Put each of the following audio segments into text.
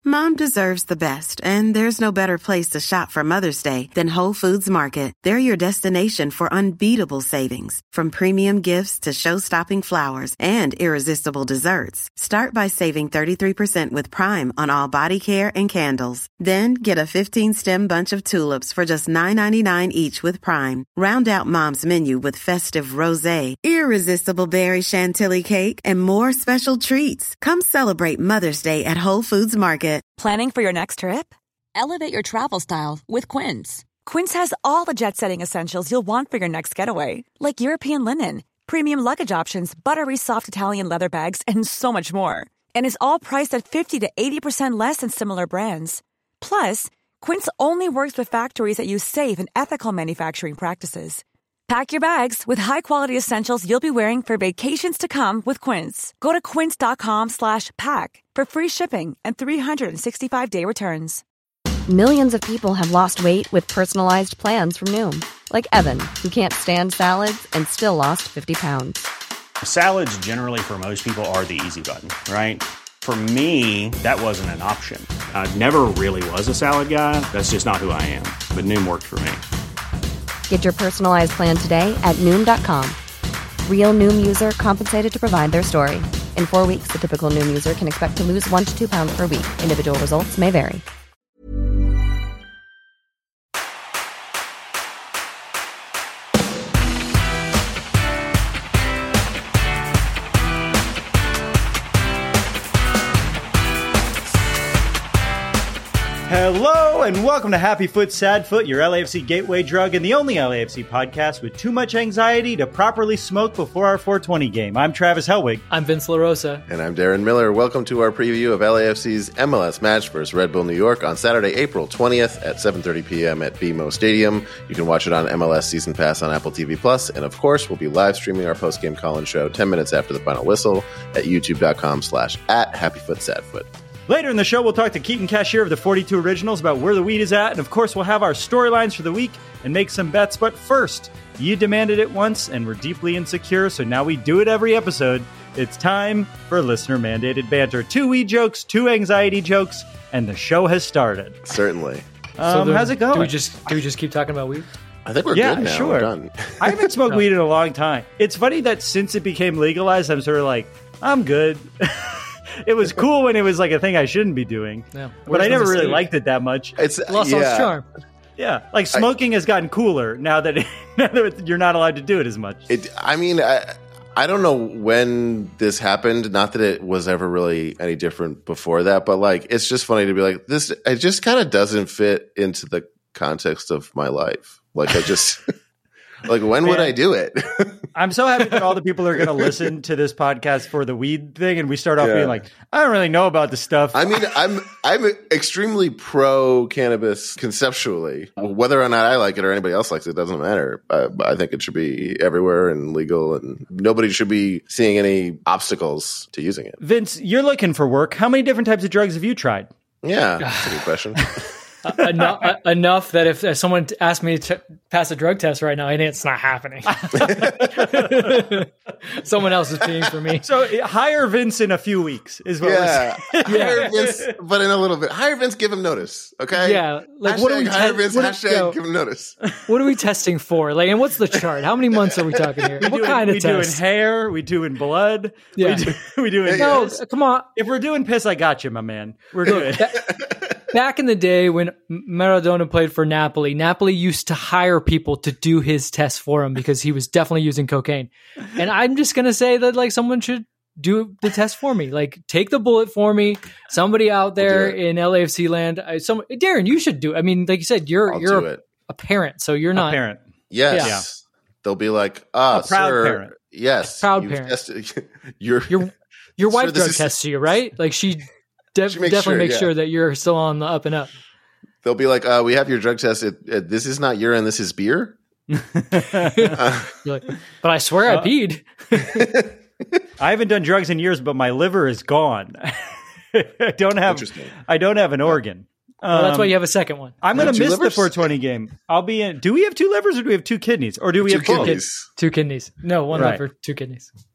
Mom deserves the best, and there's no better place to shop for Mother's Day than Whole Foods Market. They're your destination for unbeatable savings, from premium gifts to show-stopping flowers and irresistible desserts. Start by saving 33% with Prime on all body care and candles. Then get a 15-stem bunch of tulips for just $9.99 each with Prime. Round out Mom's menu with festive rosé, irresistible berry chantilly cake, and more special treats. Come celebrate Mother's Day at Whole Foods Market. Planning for your next trip? Elevate your travel style with Quince. Quince has all the jet-setting essentials you'll want for your next getaway, like European linen, premium luggage options, buttery soft Italian leather bags, and so much more. And is all priced at 50 to 80% less than similar brands. Plus, Quince only works with factories that use safe and ethical manufacturing practices. Pack your bags with high-quality essentials you'll be wearing for vacations to come with Quince. Go to quince.com/pack for free shipping and 365-day returns. Millions of people have lost weight with personalized plans from Noom. Like Evan, who can't stand salads and still lost 50 pounds. Salads generally for most people are the easy button, right? For me, that wasn't an option. I never really was a salad guy. That's just not who I am. But Noom worked for me. Get your personalized plan today at Noom.com. Real Noom user compensated to provide their story. In 4 weeks, the typical Noom user can expect to lose 1 to 2 pounds per week. Individual results may vary. Hello and welcome to Happy Foot, Sad Foot, your LAFC gateway drug and the only LAFC podcast with too much anxiety to properly smoke before our 420 game. I'm Travis Helwig. I'm Vince LaRosa. And I'm Darren Miller. Welcome to our preview of LAFC's MLS match versus Red Bull New York on Saturday, April 20th at 7:30 p.m. at BMO Stadium. You can watch it on MLS Season Pass on Apple TV+. And of course, we'll be live streaming our post-game call-in show 10 minutes after the final whistle at youtube.com/@HappyFootSadFoot. Later in the show, we'll talk to Keaton Cashier of the 42 Originals about where the weed is at. And of course, we'll have our storylines for the week and make some bets. But first, you demanded it once and we're deeply insecure. So now we do it every episode. It's time for listener-mandated banter. 2 weed jokes, 2 anxiety jokes, and the show has started. Certainly. How's it going? Do we just keep talking about weed? I think we're good now. Sure. We're done. I haven't smoked weed in a long time. It's funny that since it became legalized, I'm sort of like, I'm good. It was cool when it was like a thing I shouldn't be doing, but I never really liked it that much. It's lost all its charm. Yeah, like smoking has gotten cooler now that you're not allowed to do it as much. I don't know when this happened. Not that it was ever really any different before that, but like it's just funny to be like this. It just kind of doesn't fit into the context of my life. Like I just. Like, when would I do it? I'm so happy that all the people are going to listen to this podcast for the weed thing, and we start off being like, I don't really know about this stuff. I mean, I'm extremely pro cannabis conceptually. Whether or not I like it or anybody else likes it doesn't matter. I think it should be everywhere and legal, and nobody should be seeing any obstacles to using it. Vince, you're looking for work. How many different types of drugs have you tried? Yeah, that's a good question. Enough that if someone asked me to pass a drug test right now, it's not happening. Someone else is paying for me. So hire Vince in a few weeks is what we're saying. Hire Vince, but in a little bit. Hire Vince, give him notice, okay? Yeah. Like, what are we hire Vince, give him notice. What are we testing for? Like, and what's the chart? How many months are we talking here? What kind of test? We do in hair. We do in blood. Yeah. We do in no, come on. If we're doing piss, I got you, my man. We're good. Back in the day when Maradona played for Napoli, Napoli used to hire people to do his tests for him because he was definitely using cocaine. And I'm just going to say that like someone should do the test for me. Like take the bullet for me. Somebody out there in LAFC land. Darren, you should do it. I mean, like you said, you're a parent, so you're not. A parent. Yes. Yeah. They'll be like, a proud parent. Yes. Proud parent. Your wife drug tests you, right? Like she definitely makes sure that you're still on the up and up. They'll be like, we have your drug test. This is not urine. This is beer. But I swear I peed. I haven't done drugs in years, but my liver is gone. I don't have an organ. Well, that's why you have a second one. I'm going to miss the 420 game. I'll be in. Do we have 2 livers or do we have 2 kidneys? Or do we have both? Two kidneys. No, one liver, 2 kidneys.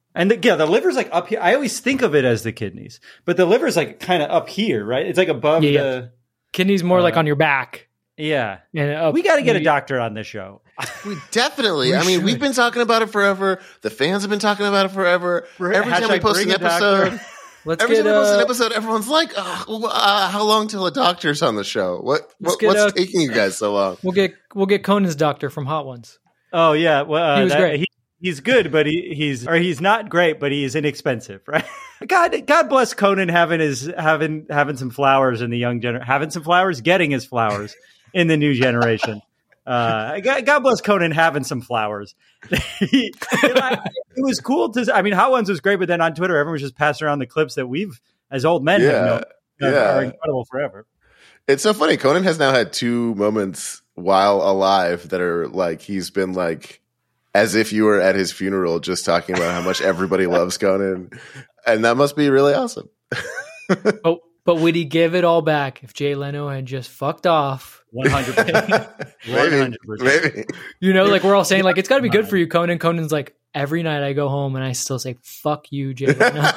And the liver's like up here. I always think of it as the kidneys, but the liver's like kind of up here, right? It's like above the kidneys, more like on your back. Yeah. And we got to get a doctor on this show. We definitely. We've been talking about it forever. The fans have been talking about it forever. Every time we post an episode, everyone's like, how long till a doctor's on the show? What's taking you guys so long? We'll get Conan's doctor from Hot Ones. Oh yeah. Well, he was great. He's good, but he's not great, but he's inexpensive, right? God bless Conan having some flowers in the young generation, getting his flowers in the new generation. God bless Conan having some flowers. It was cool Hot Ones was great, but then on Twitter, everyone was just passing around the clips that we've, as old men, have known are incredible forever. It's so funny. Conan has now had 2 moments while alive that are like he's been like as if you were at his funeral, just talking about how much everybody loves Conan, and that must be really awesome. But would he give it all back if Jay Leno had just fucked off? 100%. 100%. Maybe. Like we're all saying, like, it's got to be good for you, Conan. Conan's like, every night I go home and I still say, fuck you, Jay Leno.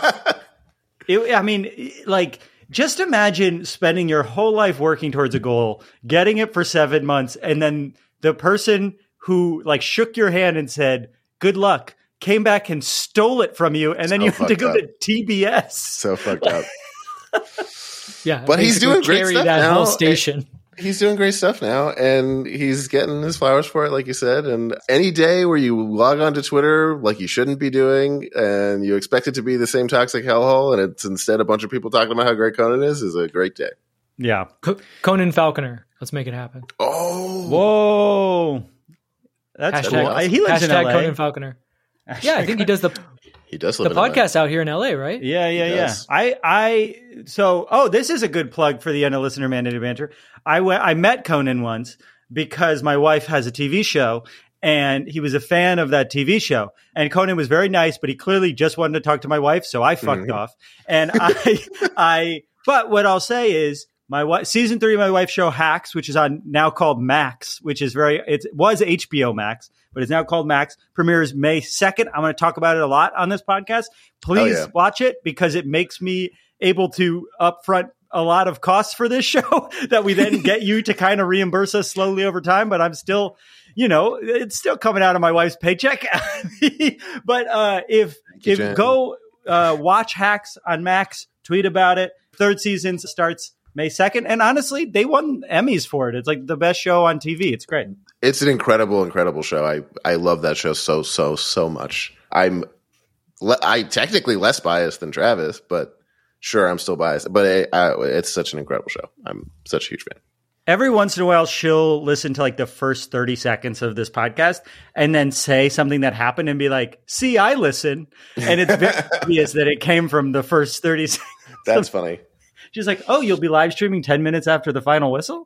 Just imagine spending your whole life working towards a goal, getting it for 7 months, and then the person who shook your hand and said, good luck, came back and stole it from you, and then you had to go to TBS. So fucked up. Yeah, but he's doing great stuff now. Whole station. He's doing great stuff now, and he's getting his flowers for it, like you said. And any day where you log onto Twitter like you shouldn't be doing, and you expect it to be the same toxic hellhole, and it's instead a bunch of people talking about how great Conan is a great day. Yeah. Conan Falconer. Let's make it happen. Oh. Whoa. That's cool. He lives in LA. Conan Falconer. Yeah, I think he does the podcast out here in LA, right? Yeah. This is a good plug for the End of Listener Mandated Banter. I met Conan once because my wife has a TV show, and he was a fan of that TV show. And Conan was very nice, but he clearly just wanted to talk to my wife, so I fucked off. And but what I'll say is, season 3 of my wife's show Hacks, which is on now called Max, which is it was HBO Max, but it's now called Max, premieres May 2nd. I'm going to talk about it a lot on this podcast. Please watch it, because it makes me able to upfront a lot of costs for this show that we then get you to kind of reimburse us slowly over time. But I'm still, it's still coming out of my wife's paycheck. But go watch Hacks on Max, tweet about it. 3rd season starts May 2nd. And honestly, they won Emmys for it. It's like the best show on TV. It's great. It's an incredible show. I love that show so much. I technically less biased than Travis, but sure, I'm still biased. But it's such an incredible show. I'm such a huge fan. Every once in a while, she'll listen to the first 30 seconds of this podcast and then say something that happened and be like, see, I listen. And it's very obvious that it came from the first 30 seconds. That's funny. She's like, oh, you'll be live streaming 10 minutes after the final whistle?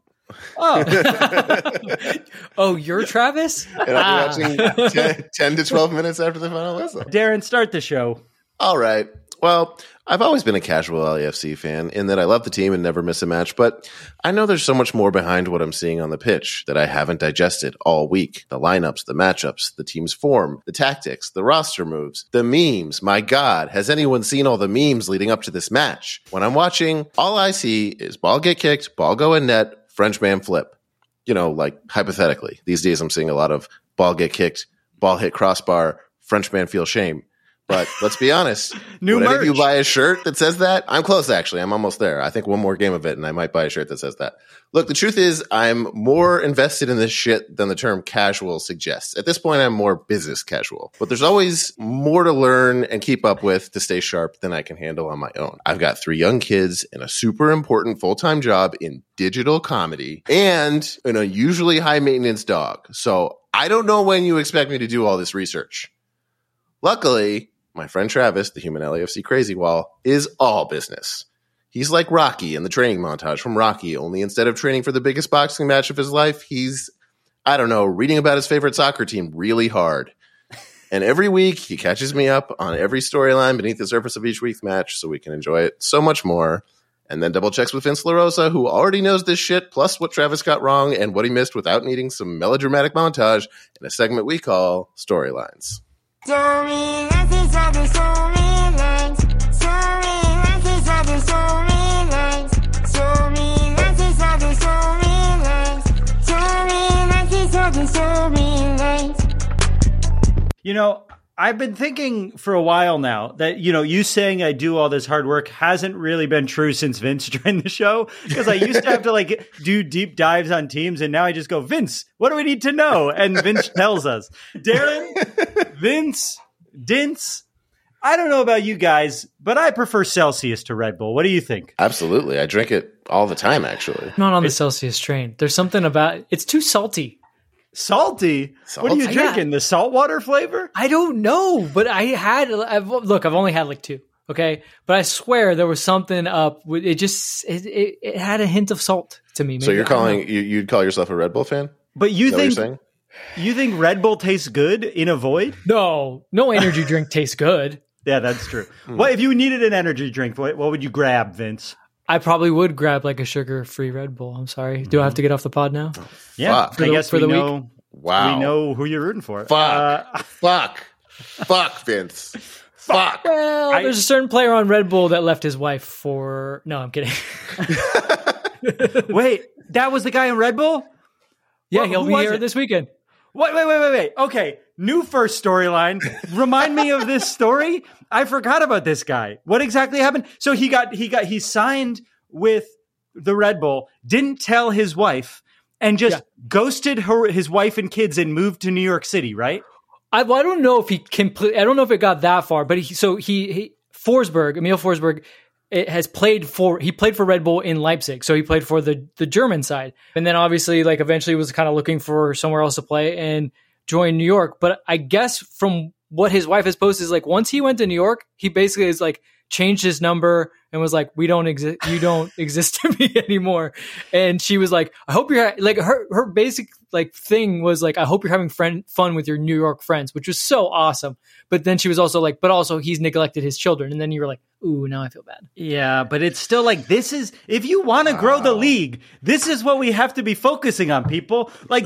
Oh. Oh, you're Travis? And I'll be watching 10 to 12 minutes after the final whistle. Darren, start the show. All right. Well, I've always been a casual LAFC fan in that I love the team and never miss a match, but I know there's so much more behind what I'm seeing on the pitch that I haven't digested all week. The lineups, the matchups, the team's form, the tactics, the roster moves, the memes. My God, has anyone seen all the memes leading up to this match? When I'm watching, all I see is ball get kicked, ball go in net, French man flip. Hypothetically. These days I'm seeing a lot of ball get kicked, ball hit crossbar, French man feel shame. But let's be honest. New merch. If you buy a shirt that says that, I'm close, actually. I'm almost there. I think one more game of it, and I might buy a shirt that says that. Look, the truth is, I'm more invested in this shit than the term casual suggests. At this point, I'm more business casual. But there's always more to learn and keep up with to stay sharp than I can handle on my own. I've got 3 young kids and a super important full-time job in digital comedy and an unusually high-maintenance dog. So I don't know when you expect me to do all this research. Luckily, my friend Travis, the human LAFC crazy wall, is all business. He's like Rocky in the training montage from Rocky, only instead of training for the biggest boxing match of his life, he's, reading about his favorite soccer team really hard. And every week, he catches me up on every storyline beneath the surface of each week's match so we can enjoy it so much more. And then double checks with Vince LaRosa, who already knows this shit, plus what Travis got wrong and what he missed without needing some melodramatic montage in a segment we call Storylines. You know, I've been thinking for a while now that, you know, you saying I do all this hard work hasn't really been true since Vince joined the show, because I used to have to like do deep dives on teams, and now I just go, Vince, what do we need to know? And Vince tells us. Darren, Vince, Dince, I don't know about you guys, but I prefer Celsius to Red Bull. What do you think? Absolutely. I drink it all the time, actually. Not on the Celsius train. There's something about it's too salty. Salty? What are you drinking? The saltwater flavor? I don't know, but I've only had like 2. Okay. But I swear there was something up with it. It had a hint of salt to me. Maybe. So you'd call yourself a Red Bull fan? But you think Red Bull tastes good in a void? No energy drink tastes good. Yeah, that's true. Well, if you needed an energy drink, what would you grab, Vince? I probably would grab like a sugar-free Red Bull. I'm sorry. Do I have to get off the pod now? Yeah, I guess we know. Week? Wow, we know who you're rooting for. Fuck, Vince. Fuck. Well, there's a certain player on Red Bull that left his wife for. No, I'm kidding. Wait, that was the guy in Red Bull? Yeah, he'll be here this weekend. Wait. Okay, new first storyline. Remind me of this story. I forgot about this guy. What exactly happened? So he signed with the Red Bull, didn't tell his wife, and just ghosted his wife and kids and moved to New York City, right? I don't know if I don't know if it got that far, but Emil Forsberg, he played for Red Bull in Leipzig, so he played for the German side, and then obviously like eventually was kind of looking for somewhere else to play and joined New York. But I guess from what his wife has posted is like once he went to New York, he basically is like changed his number and was like, you don't exist to me anymore. And she was like, I hope you're like her basic like thing was like, I hope you're having fun with your New York friends, which was so awesome. But then she was also like, but also he's neglected his children. And then you were like, ooh, now I feel bad. Yeah, but it's still like, this is, if you want to grow the league, this is what we have to be focusing on, people. Like,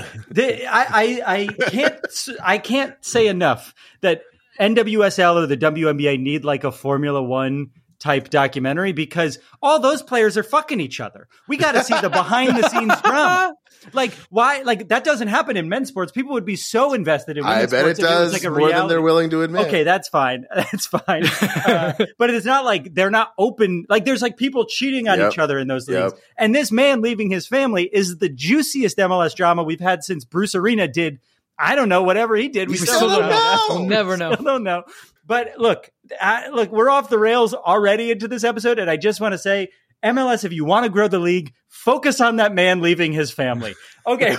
I can't say enough that NWSL or the WNBA need like a Formula One type documentary, because all those players are fucking each other. We got to see the behind the scenes drama. Like, why? Like, that doesn't happen in men's sports. People would be so invested in women's sports. I bet it does like more than they're willing to admit. Okay, that's fine. That's fine. But it's not like they're not open. Like, there's like people cheating on each other in those leagues. And this man leaving his family is the juiciest MLS drama we've had since Bruce Arena did. I don't know, whatever he did. We still don't know. We'll never know. Still don't know. But look, we're off the rails already into this episode, and I just want to say, MLS, if you want to grow the league, focus on that man leaving his family. Okay,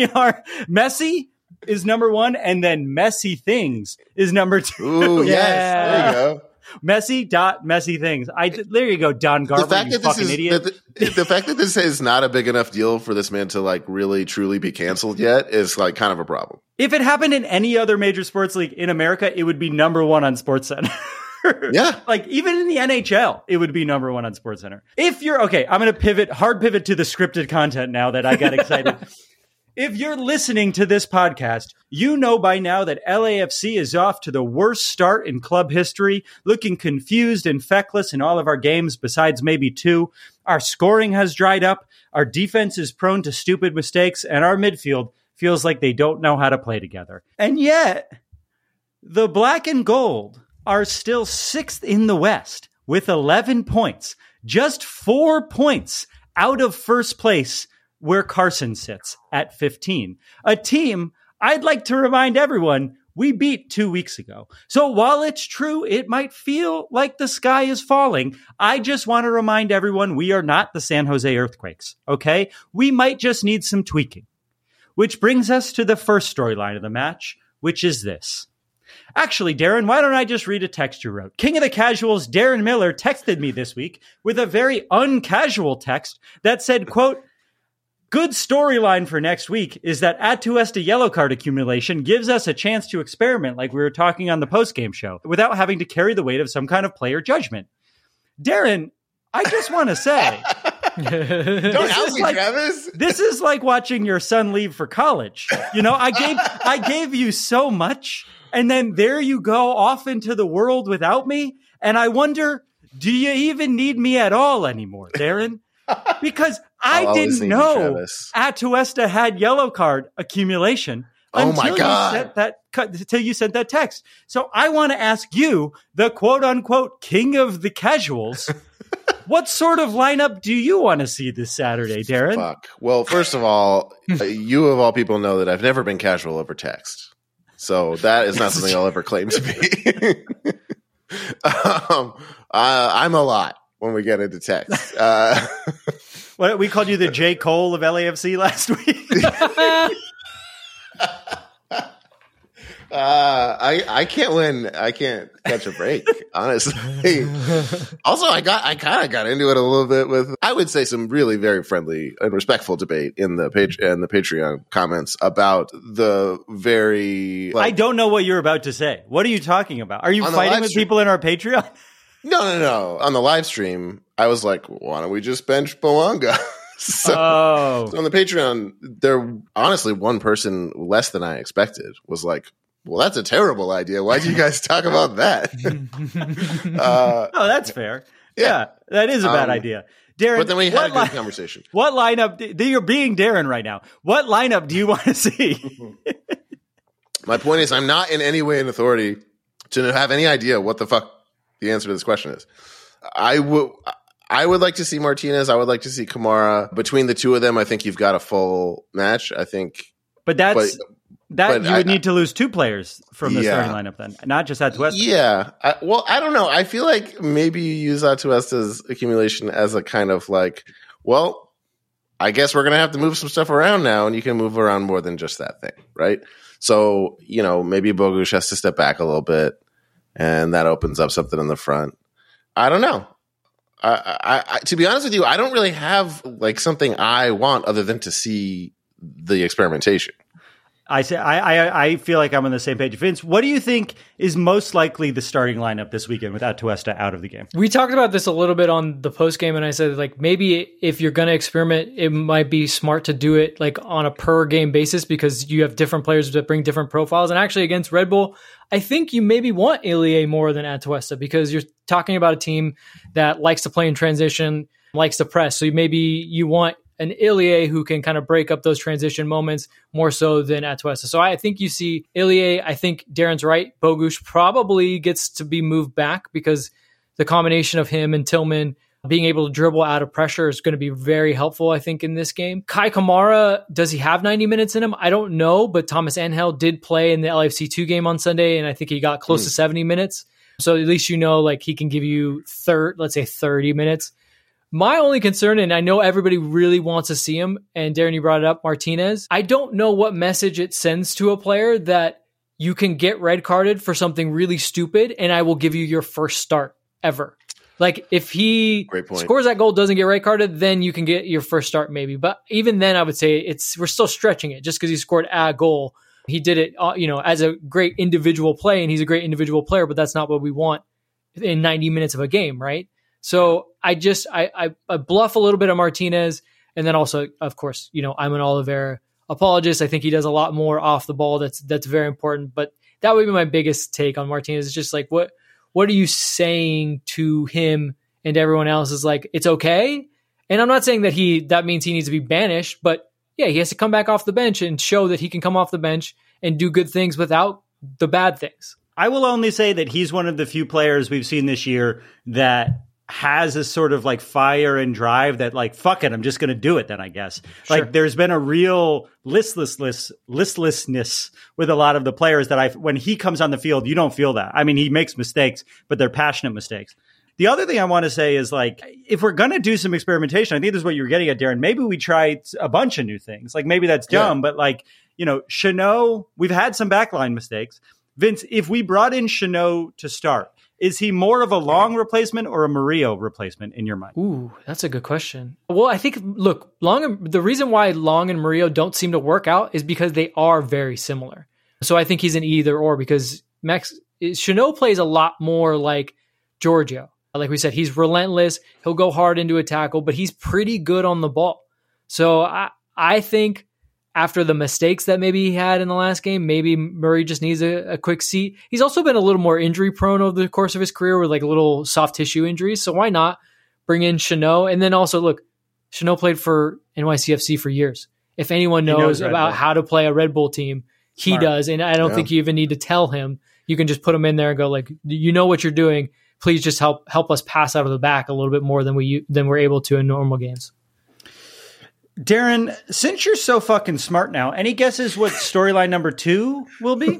Messi is number 1, and then Messy Things is number 2. Ooh, yes. There you go. Messy Things. There you go, Don Garber, you fucking idiot. The fact that this is not a big enough deal for this man to like really truly be canceled yet is like kind of a problem. If it happened in any other major sports league in America, it would be number 1 on SportsCenter. Yeah. Like even in the NHL, it would be number 1 on SportsCenter. If you're okay, I'm going to hard pivot to the scripted content now that I got excited. If you're listening to this podcast, you know by now that LAFC is off to the worst start in club history, looking confused and feckless in all of our games besides maybe 2. Our scoring has dried up, our defense is prone to stupid mistakes, and our midfield feels like they don't know how to play together. And yet, the black and gold are still 6th in the West with 11 points, just 4 points out of first place, where Carson sits at 15. A team I'd like to remind everyone we beat 2 weeks ago. So while it's true it might feel like the sky is falling, I just want to remind everyone we are not the San Jose Earthquakes, okay? We might just need some tweaking. Which brings us to the first storyline of the match, which is this. Actually, Darren, why don't I just read a text you wrote? King of the Casuals, Darren Miller, texted me this week with a very uncasual text that said, quote, good storyline for next week is that Atuesta yellow card accumulation gives us a chance to experiment like we were talking on the postgame show without having to carry the weight of some kind of player judgment. Darren, I just want to say... Don't help me, Travis. This is like watching your son leave for college. You know, I gave you so much, And then there you go off into the world without me. And I wonder, do you even need me at all anymore, Darren? Because I didn't know Atuesta had yellow card accumulation. Oh my God. Until you sent that text. So I want to ask you, the quote unquote king of the casuals, what sort of lineup do you want to see this Saturday, Darren? Fuck. Well, first of all, you of all people know that I've never been casual over text. So that is not something I'll ever claim to be. I'm a lot when we get into text. What, we called you the J. Cole of LAFC last week. I can't win. I can't catch a break, honestly. Also, I kind of got into it a little bit with, I would say, some really very friendly and respectful debate in the Patreon comments about the very. I don't know what you're about to say. What are you talking about? Are you fighting with people in our Patreon? No. On the live stream, I was like, why don't we just bench Bouanga? So on the Patreon, there honestly one person less than I expected was like, well, that's a terrible idea. Why do you guys talk about that? Oh, that's fair. Yeah, that is a bad idea. Darren, but then we had a good conversation. What lineup? You're being Darren right now. What lineup do you want to see? My point is, I'm not in any way in authority to have any idea what the fuck the answer to this question is. I would like to see Martinez. I would like to see Kamara. Between the two of them, I think you've got a full match. I think. But you would need to lose two players from the starting lineup then, not just Atuesta. Yeah. I don't know. I feel like maybe you use Atuesta's accumulation as a kind of like, well, I guess we're going to have to move some stuff around now, and you can move around more than just that thing, right? So, maybe Bogusz has to step back a little bit, and that opens up something in the front. I don't know. I to be honest with you, I don't really have like something I want other than to see the experimentation. I feel like I'm on the same page. Vince, what do you think is most likely the starting lineup this weekend with Atuesta out of the game? We talked about this a little bit on the post game, and I said like maybe if you're going to experiment, it might be smart to do it like on a per game basis because you have different players that bring different profiles. And actually against Red Bull, I think you maybe want Ilie more than Atuesta because you're talking about a team that likes to play in transition, likes to press. So maybe you want an Ilie who can kind of break up those transition moments more so than Atuesta. So I think you see Ilie. I think Darren's right. Bogusz probably gets to be moved back because the combination of him and Tillman being able to dribble out of pressure is going to be very helpful, I think, in this game. Kai Kamara, does he have 90 minutes in him? I don't know, but Thomas Angel did play in the LAFC 2 game on Sunday, and I think he got close to 70 minutes. So at least like he can give you 30 minutes. My only concern, and I know everybody really wants to see him, and Darren, you brought it up, Martinez. I don't know what message it sends to a player that you can get red carded for something really stupid, and I will give you your first start ever. Like if he scores that goal, doesn't get red carded, then you can get your first start maybe. But even then, I would say we're still stretching it just because he scored a goal. He did it, as a great individual play, and he's a great individual player, but that's not what we want in 90 minutes of a game, right? So I bluff a little bit of Martinez, and then also, of course, I'm an Oliveira apologist. I think he does a lot more off the ball. That's very important. But that would be my biggest take on Martinez. It's just like what are you saying to him and everyone else is like it's okay. And I'm not saying that means he needs to be banished, but yeah, he has to come back off the bench and show that he can come off the bench and do good things without the bad things. I will only say that he's one of the few players we've seen this year that has a sort of like fire and drive that like, fuck it, I'm just going to do it then, I guess. Sure. Like there's been a real listlessness with a lot of the players that when he comes on the field, you don't feel that. I mean, he makes mistakes, but they're passionate mistakes. The other thing I want to say is like, if we're going to do some experimentation, I think this is what you're getting at, Darren. Maybe we try a bunch of new things. Like maybe that's dumb, but like, Chanot, we've had some backline mistakes. Vince, if we brought in Chanot to start, is he more of a Long replacement or a Murillo replacement in your mind? Ooh, that's a good question. Well, I think, look, the reason why Long and Murillo don't seem to work out is because they are very similar. So I think he's an either or because Chanot plays a lot more like Giorgio. Like we said, he's relentless. He'll go hard into a tackle, but he's pretty good on the ball. So I think after the mistakes that maybe he had in the last game, maybe Murray just needs a quick seat. He's also been a little more injury prone over the course of his career with like little soft tissue injuries. So why not bring in Chanot? And then also, look, Chanot played for NYCFC for years. If anyone knows about how to play a Red Bull team, he does. And I don't think you even need to tell him. You can just put him in there and go like, you know what you're doing. Please just help us pass out of the back a little bit more than we're able to in normal games. Darren, since you're so fucking smart now, any guesses what storyline number 2 will be?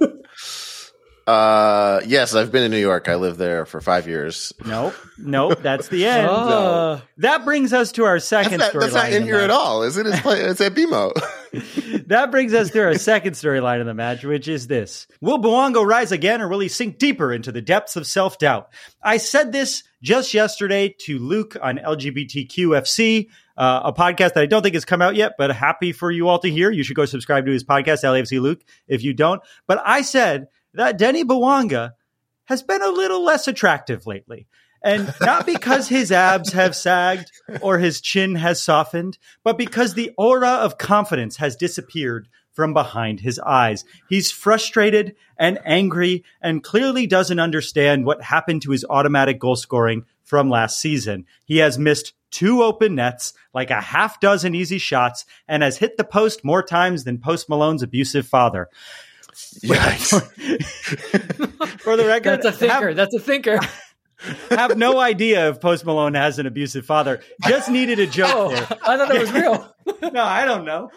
Yes, I've been in New York. I lived there for 5 years. Nope, that's the end. No. That brings us to our second storyline. That's not in here at all, is it? It's at BMO. That brings us to our second storyline of the match, which is this. Will Bouanga rise again, or will he sink deeper into the depths of self-doubt? I said this just yesterday to Luke on LGBTQFC, a podcast that I don't think has come out yet, but happy for you all to hear. You should go subscribe to his podcast, LAFC Luke, if you don't. But I said that Denny Bouanga has been a little less attractive lately. And not because his abs have sagged or his chin has softened, but because the aura of confidence has disappeared from behind his eyes. He's frustrated and angry and clearly doesn't understand what happened to his automatic goal scoring from last season. He has missed 2 open nets, like a half dozen easy shots, and has hit the post more times than Post Malone's abusive father. Yes. For the record, that's a thinker. Have no idea if Post Malone has an abusive father. Just needed a joke there. I thought that was real. No, I don't know.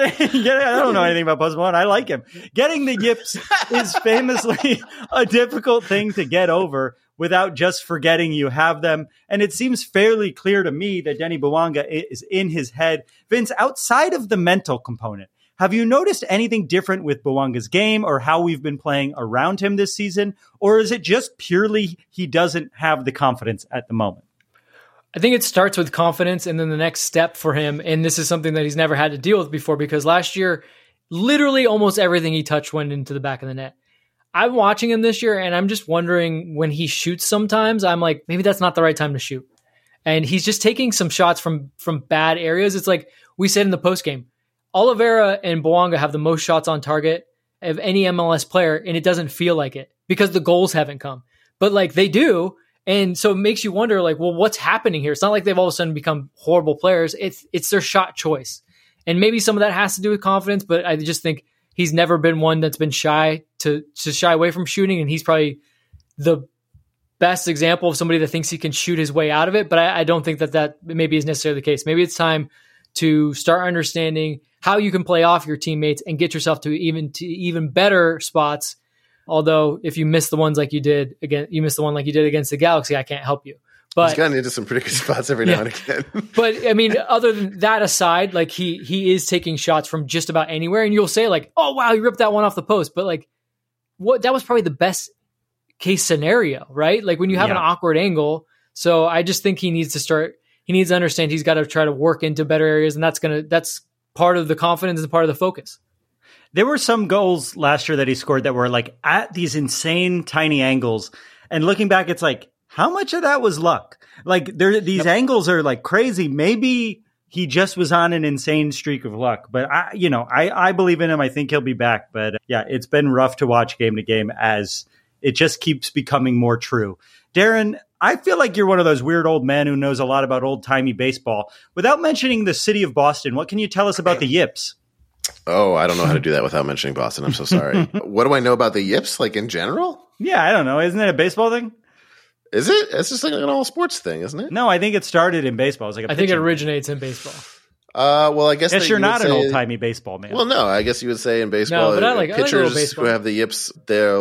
I don't know anything about Post Malone. I like him. Getting the yips is famously a difficult thing to get over without just forgetting you have them. And it seems fairly clear to me that Denny Bouanga is in his head. Vince, outside of the mental component, have you noticed anything different with Bouanga's game or how we've been playing around him this season? Or is it just purely he doesn't have the confidence at the moment? I think it starts with confidence, and then the next step for him, and this is something that he's never had to deal with before, because last year, literally almost everything he touched went into the back of the net. I'm watching him this year, and I'm just wondering when he shoots sometimes, I'm like, maybe that's not the right time to shoot. And he's just taking some shots from bad areas. It's like we said in the postgame, Oliveira and Bouanga have the most shots on target of any MLS player, and it doesn't feel like it because the goals haven't come. But like they do, and so it makes you wonder, like, well, what's happening here? It's not like they've all of a sudden become horrible players. It's their shot choice. And maybe some of that has to do with confidence, but I just think he's never been one that's been shy to shy away from shooting, and he's probably the best example of somebody that thinks he can shoot his way out of it. But I don't think that maybe is necessarily the case. Maybe it's time to start understanding how you can play off your teammates and get yourself to even better spots. Although if you miss the ones like you did against the Galaxy, I can't help you. But he's gotten into some pretty good spots every now and again. But I mean, other than that aside, like he is taking shots from just about anywhere, and you'll say like, "Oh wow, he ripped that one off the post." But like, that was probably the best case scenario, right? Like when you have an awkward angle. So I just think he needs to understand he's got to try to work into better areas, and that's part of the confidence and part of the focus. There were some goals last year that he scored that were like at these insane tiny angles. And looking back, it's like, how much of that was luck? Like these angles are like crazy. Maybe he just was on an insane streak of luck, but I believe in him. I think he'll be back, but yeah, it's been rough to watch game to game as it just keeps becoming more true. Darren, I feel like you're one of those weird old men who knows a lot about old-timey baseball. Without mentioning the city of Boston, what can you tell us about the Yips? Oh, I don't know how to do that without mentioning Boston. I'm so sorry. What do I know about the Yips, like in general? Yeah, I don't know. Isn't it a baseball thing? Is it? It's just like an all sports thing, isn't it? No, I think it started in baseball. I think it originates in baseball. Well, I guess you're not an old-timey baseball man. Well, no, I guess you would say in baseball, no, but pitchers who have the yips,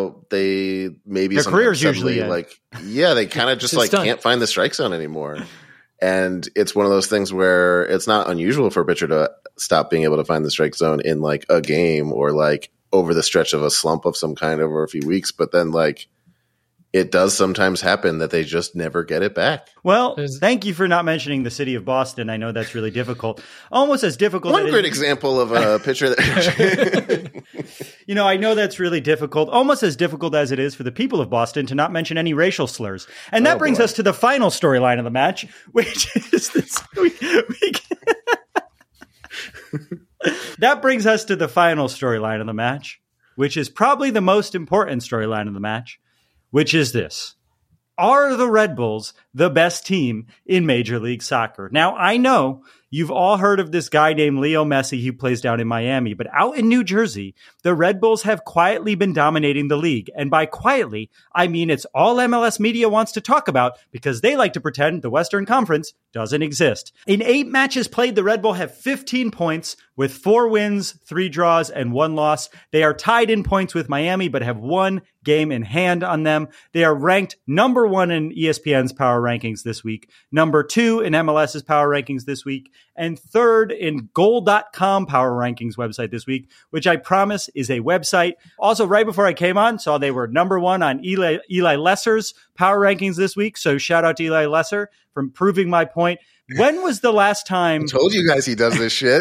they maybe their careers usually they kind of just like can't find the strike zone anymore. And it's one of those things where it's not unusual for a pitcher to stop being able to find the strike zone in like a game or like over the stretch of a slump of some kind over a few weeks. But then like it does sometimes happen that they just never get it back. Well, thank you for not mentioning the city of Boston. I know that's really difficult. Almost as difficult. One great example of a pitcher that I know that's really difficult. Almost as difficult as it is for the people of Boston to not mention any racial slurs. And that brings us to the final storyline of the match, which is this. That brings us to the final storyline of the match, which is probably the most important storyline of the match, which is this. Are the Red Bulls the best team in Major League Soccer? Now, I know you've all heard of this guy named Leo Messi who plays down in Miami, but out in New Jersey, the Red Bulls have quietly been dominating the league. And by quietly, I mean it's all MLS media wants to talk about because they like to pretend the Western Conference doesn't exist. In 8 matches played, the Red Bull have 15 points with 4 wins, 3 draws, and 1 loss. They are tied in points with Miami, but have 1 game in hand on them. They are ranked number 1 in ESPN's power rankings this week, number 2 in MLS's power rankings this week, and 3rd in Goal.com power rankings website this week, which I promise is a website. Also, right before I came on, saw they were number 1 on Eli Lesser's power rankings this week. So shout out to Eli Lesser for proving my point. When was the last time? I told you guys he does this shit.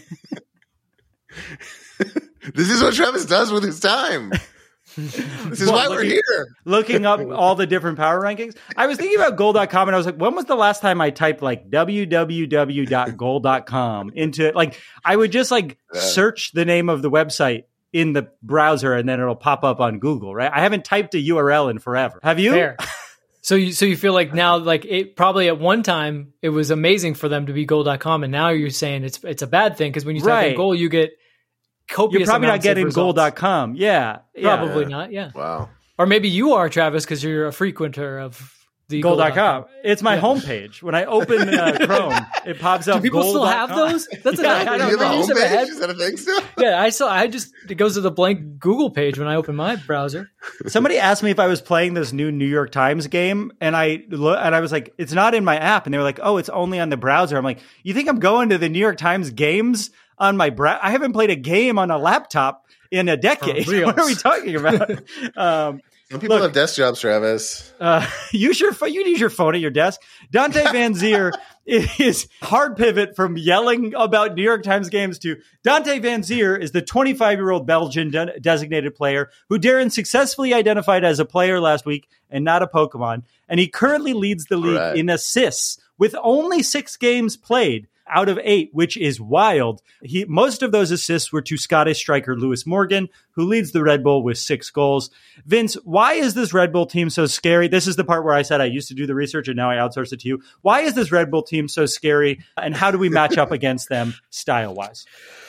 This is what Travis does with his time. This is why we're here. Looking up all the different power rankings. I was thinking about goal.com and I was like, when was the last time I typed like www.goal.com into it? Like I would just search the name of the website in the browser and then it'll pop up on Google, right? I haven't typed a URL in forever. Have you? Fair. So you feel like now, like it probably at one time it was amazing for them to be goal.com, and now you're saying it's a bad thing because when you type in goal, you get copious. You're probably not getting goal.com. Yeah. Probably not. Yeah. Wow. Or maybe you are, Travis, because you're a frequenter of the goal.com. It's my homepage. When I open Chrome, it pops up. Do people still have those? That's I don't know. Is that a thing still? Yeah, it goes to the blank Google page when I open my browser. Somebody asked me if I was playing this new New York Times game, and I was like, it's not in my app. And they were like, oh, it's only on the browser. I'm like, you think I'm going to the New York Times games on my browser? I haven't played a game on a laptop in a decade. What are we talking about? Some people have desk jobs, Travis. You use your phone at your desk. Dante Van Zier is hard pivot from yelling about New York Times games to Dante Van Zier is the 25-year-old Belgian designated player who Darren successfully identified as a player last week and not a Pokemon. And he currently leads the league in assists with only 6 games played out of 8, which is wild. Most of those assists were to Scottish striker Lewis Morgan, who leads the Red Bull with 6 goals. Vince, why is this Red Bull team so scary? This is the part where I said I used to do the research and now I outsource it to you. Why is this Red Bull team so scary, and how do we match up against them style-wise?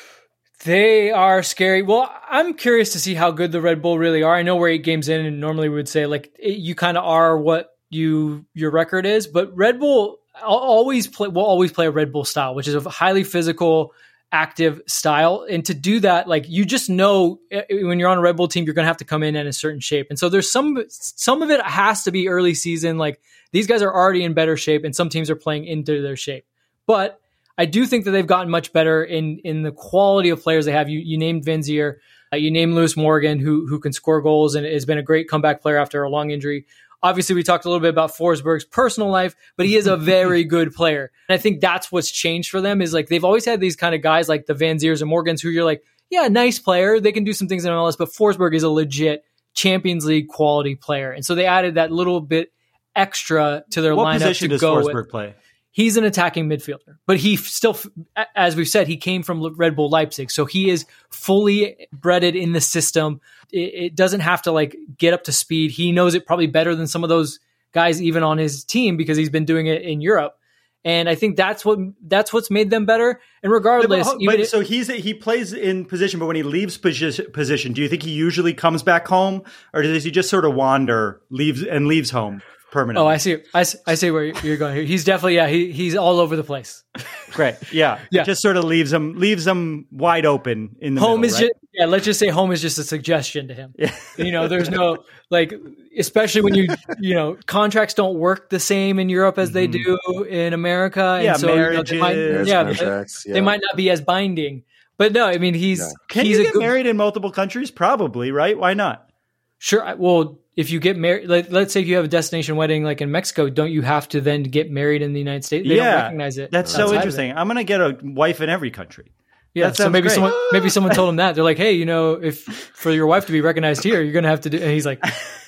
They are scary. Well, I'm curious to see how good the Red Bull really are. I know we're 8 games in, and normally we would say you kind of are what your record is, but Red Bull will always play a Red Bull style, which is a highly physical, active style. And to do that, you just know when you're on a Red Bull team, you're going to have to come in a certain shape. And so there's some of it has to be early season. These guys are already in better shape, and some teams are playing into their shape. But I do think that they've gotten much better in the quality of players they have. You named Van Zier, you named Lewis Morgan, who can score goals and has been a great comeback player after a long injury. Obviously, we talked a little bit about Forsberg's personal life, but he is a very good player. And I think that's what's changed for them is they've always had these kind of guys like the Van Ziers and Morgans who you're like, yeah, nice player. They can do some things in MLS, but Forsberg is a legit Champions League quality player. And so they added that little bit extra to their lineup. What position does Forsberg play? He's an attacking midfielder, but he still, as we've said, he came from Red Bull Leipzig. So he is fully breaded in the system. It doesn't have to get up to speed. He knows it probably better than some of those guys even on his team because he's been doing it in Europe. And I think that's what's made them better. And regardless, so he plays in position, but when he leaves position, do you think he usually comes back home, or does he just sort of wander, leaves home permanently? Oh, I see where you're going here. He's definitely, he's all over the place. Great. Yeah. Just sort of leaves them wide open in the home middle, is right? let's just say home is just a suggestion to him. Yeah. There's no, especially when contracts don't work the same in Europe as they do in America. Yeah. And so, marriages. They might not be as binding, but no, I mean, Can you get married in multiple countries? Probably, right? Why not? Sure. Well, if you get married, let's say if you have a destination wedding in Mexico, don't you have to then get married in the United States? They don't recognize it. That's so interesting. I'm going to get a wife in every country. Yeah, so maybe someone told him that. They're like, hey, if for your wife to be recognized here, you're going to have to do. And he's like,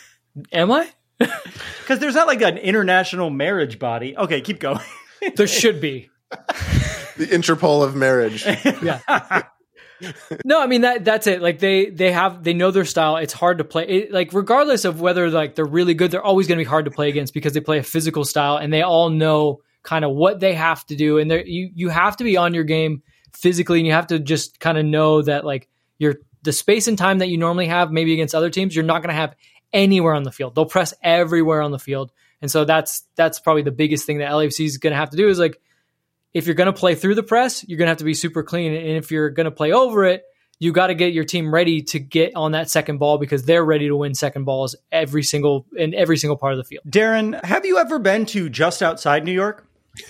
am I? Because there's not an international marriage body. Okay, keep going. There should be. The Interpol of marriage. Yeah. No, I mean that's it. Like they know their style. It's hard to play. Like regardless of whether like they're really good, they're always going to be hard to play against because they play a physical style and they all know kind of what they have to do. And you have to be on your game physically, and you have to just kind of know that like the space and time that you normally have maybe against other teams, you're not going to have anywhere on the field. They'll press everywhere on the field. And so that's probably the biggest thing that LAFC is going to have to do is like, if you're going to play through the press, you're going to have to be super clean. And if you're going to play over it, you got to get your team ready to get on that second ball because they're ready to win second balls in every single part of the field. Darren, have you ever been to just outside New York?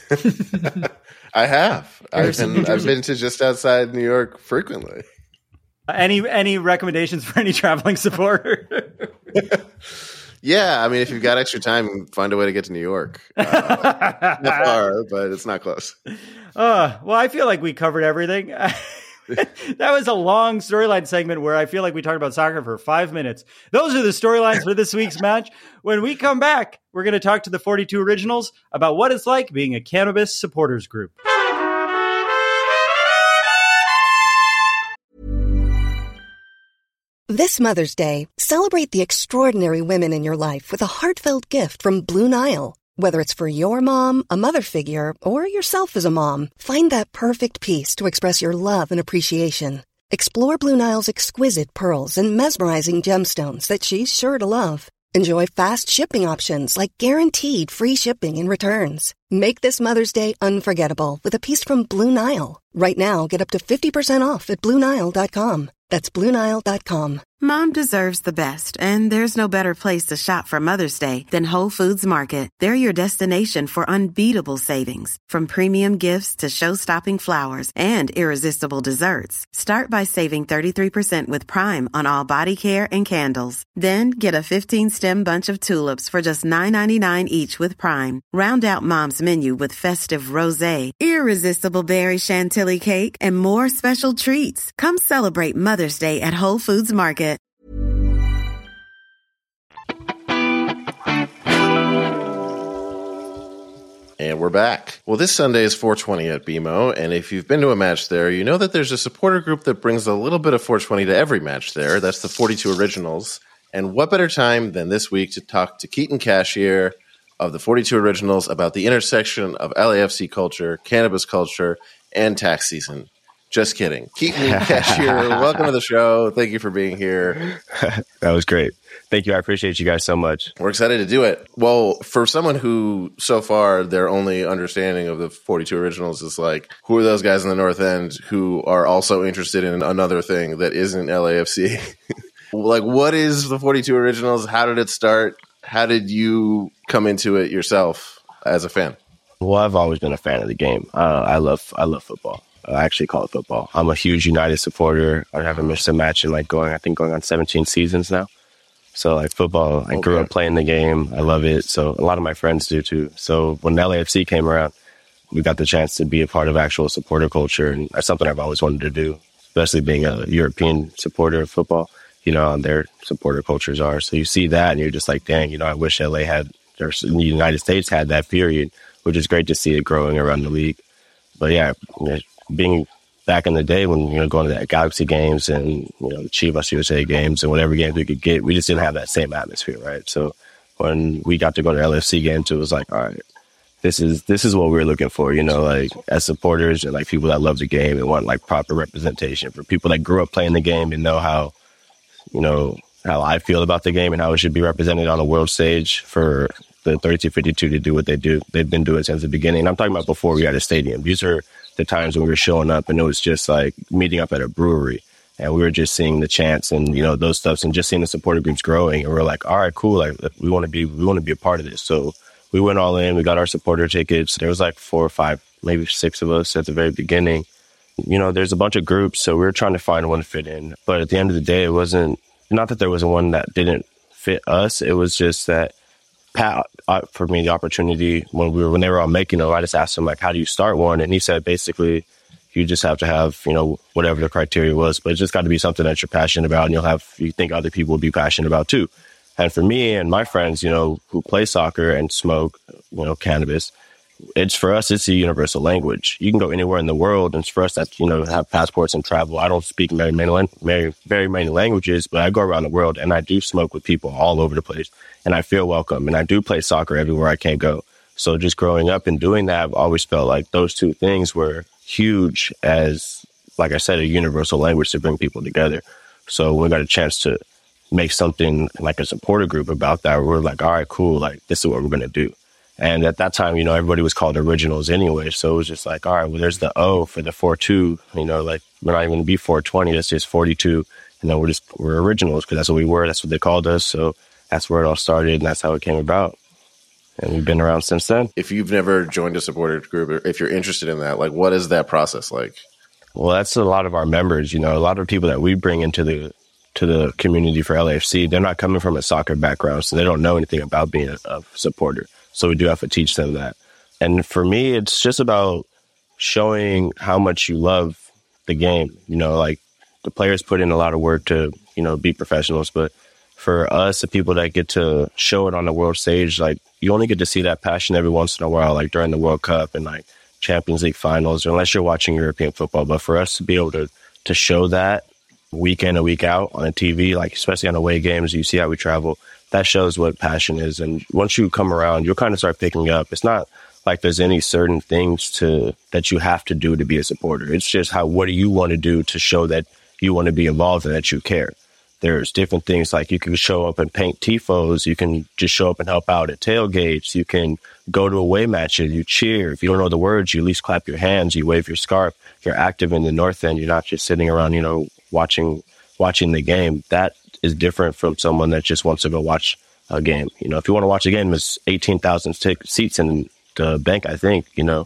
I have. I've been to just outside New York frequently. Any recommendations for any traveling supporter? Yeah, I mean, if you've got extra time, find a way to get to New York. Not far, but it's not close. Well, I feel like we covered everything. That was a long storyline segment where I feel like we talked about soccer for 5 minutes. Those are the storylines for this week's match. When we come back, we're going to talk to the 42 Originals about what it's like being a cannabis supporters group. This Mother's Day, celebrate the extraordinary women in your life with a heartfelt gift from Blue Nile. Whether it's for your mom, a mother figure, or yourself as a mom, find that perfect piece to express your love and appreciation. Explore Blue Nile's exquisite pearls and mesmerizing gemstones that she's sure to love. Enjoy fast shipping options like guaranteed free shipping and returns. Make this Mother's Day unforgettable with a piece from Blue Nile. Right now, get up to 50% off at BlueNile.com. That's BlueNile.com. Mom deserves the best, and there's no better place to shop for Mother's Day than Whole Foods Market. They're your destination for unbeatable savings, from premium gifts to show-stopping flowers and irresistible desserts. Start by saving 33% with Prime on all body care and candles. Then get a 15-stem bunch of tulips for just $9.99 each with Prime. Round out Mom's menu with festive rosé, irresistible berry chantilly cake, and more special treats. Come celebrate Mother's Day at Whole Foods Market. And we're back. Well, this Sunday is 420 at BMO, and if you've been to a match there, you know that there's a supporter group that brings a little bit of 420 to every match there. That's the 42 Originals. And what better time than this week to talk to Keaton Cashier of the 42 Originals about the intersection of LAFC culture, cannabis culture, and tax season. Just kidding. Keaton Cashier, welcome to the show. Thank you for being here. That was great. Thank you. I appreciate you guys so much. We're excited to do it. Well, for someone who so far their only understanding of the 42 Originals is like, who are those guys in the North End who are also interested in another thing that isn't LAFC? Like, what is the 42 Originals? How did it start? How did you come into it yourself as a fan? Well, I've always been a fan of the game. I love football. I actually call it football. I'm a huge United supporter. I haven't missed a match in going on 17 seasons now. So like football, I grew up playing the game. I love it. So a lot of my friends do too. So when LAFC came around, we got the chance to be a part of actual supporter culture. And that's something I've always wanted to do, especially being a European supporter of football, and their supporter cultures are. So you see that and you're just like, dang, I wish LA had, or the United States had that period, which is great to see it growing around the league. But yeah, being back in the day when, going to the Galaxy games and, the Chivas USA games and whatever games we could get, we just didn't have that same atmosphere, right? So when we got to go to LFC games, it was like, all right, this is what we're looking for, like as supporters and like people that love the game and want like proper representation for people that grew up playing the game and know how, how I feel about the game and how it should be represented on a world stage for the 3252 to do what they do. They've been doing it since the beginning. And I'm talking about before we had a stadium. These are the times when we were showing up and it was just like meeting up at a brewery and we were just seeing the chants and, those stuffs and just seeing the supporter groups growing. And we're like, all right, cool. Like we want to be a part of this. So we went all in, we got our supporter tickets. There was like 4 or 5, maybe 6 of us at the very beginning. There's a bunch of groups. So we were trying to find one to fit in. But at the end of the day, it wasn't, not that there was one that didn't fit us. It was just that Pat, for me, the opportunity when they were all making them, I just asked him, like, how do you start one? And he said, basically, you just have to have, whatever the criteria was, but it's just got to be something that you're passionate about and you think other people will be passionate about too. And for me and my friends, who play soccer and smoke, cannabis, it's for us, it's a universal language. You can go anywhere in the world, and it's for us that, have passports and travel. I don't speak very many languages, but I go around the world and I do smoke with people all over the place, and I feel welcome. And I do play soccer everywhere I can go. So just growing up and doing that, I've always felt like those two things were huge as, like I said, a universal language to bring people together. So when we got a chance to make something like a supporter group about that, we're like, all right, cool. Like, this is what we're going to do. And at that time, everybody was called Originals anyway. So it was just like, all right, well, there's the O for the 42, like we're not even going to be 420. That's just 42. And then we're Originals because that's what we were. That's what they called us. So that's where it all started. And that's how it came about. And we've been around since then. If you've never joined a supporter group, or if you're interested in that, like, what is that process like? Well, that's a lot of our members, a lot of people that we bring into the community for LAFC. They're not coming from a soccer background, so they don't know anything about being a supporter. So we do have to teach them that. And for me, it's just about showing how much you love the game. Like, the players put in a lot of work to, be professionals. But for us, the people that get to show it on the world stage, like, you only get to see that passion every once in a while, like during the World Cup and like Champions League finals, unless you're watching European football. But for us to be able to show that week in and week out on a TV, like especially on away games, you see how we travel, that shows what passion is. And once you come around, you'll kind of start picking up. It's not like there's any certain things that you have to do to be a supporter. It's just what do you want to do to show that you want to be involved and that you care. There's different things, like you can show up and paint tifos. You can just show up and help out at tailgates. You can go to away matches. You cheer. If you don't know the words, you at least clap your hands. You wave your scarf. You're active in the North End. You're not just sitting around, watching the game. That is different from someone that just wants to go watch a game. If you want to watch a game, there's 18,000 seats in the bank, I think,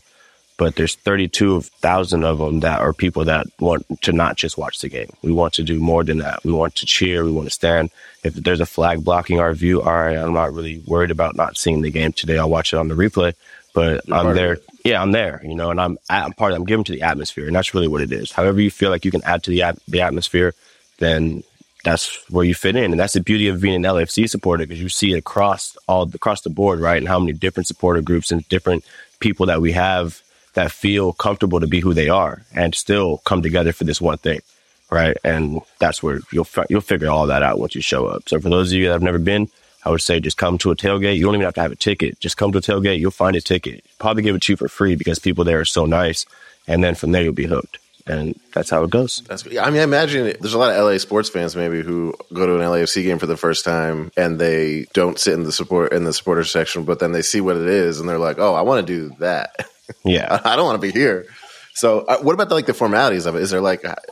but there's 32,000 of them that are people that want to not just watch the game. We want to do more than that. We want to cheer. We want to stand. If there's a flag blocking our view, all right, I'm not really worried about not seeing the game today. I'll watch it on the replay, but I'm there. Yeah, I'm there, and I'm part of it. I'm giving to the atmosphere, and that's really what it is. However you feel like you can add to the atmosphere, then that's where you fit in. And that's the beauty of being an LAFC supporter, because you see it across the board, right? And how many different supporter groups and different people that we have that feel comfortable to be who they are and still come together for this one thing, right? And that's where you'll figure all that out once you show up. So for those of you that have never been, I would say just come to a tailgate. You don't even have to have a ticket. Just come to a tailgate. You'll find a ticket. Probably give it to you for free because people there are so nice. And then from there, you'll be hooked. And that's how it goes. I imagine there's a lot of LA sports fans maybe who go to an LAFC game for the first time and they don't sit in the supporter section, but then they see what it is and they're like, oh, I want to do that. Yeah. I don't want to be here. So what about the formalities of it? Is there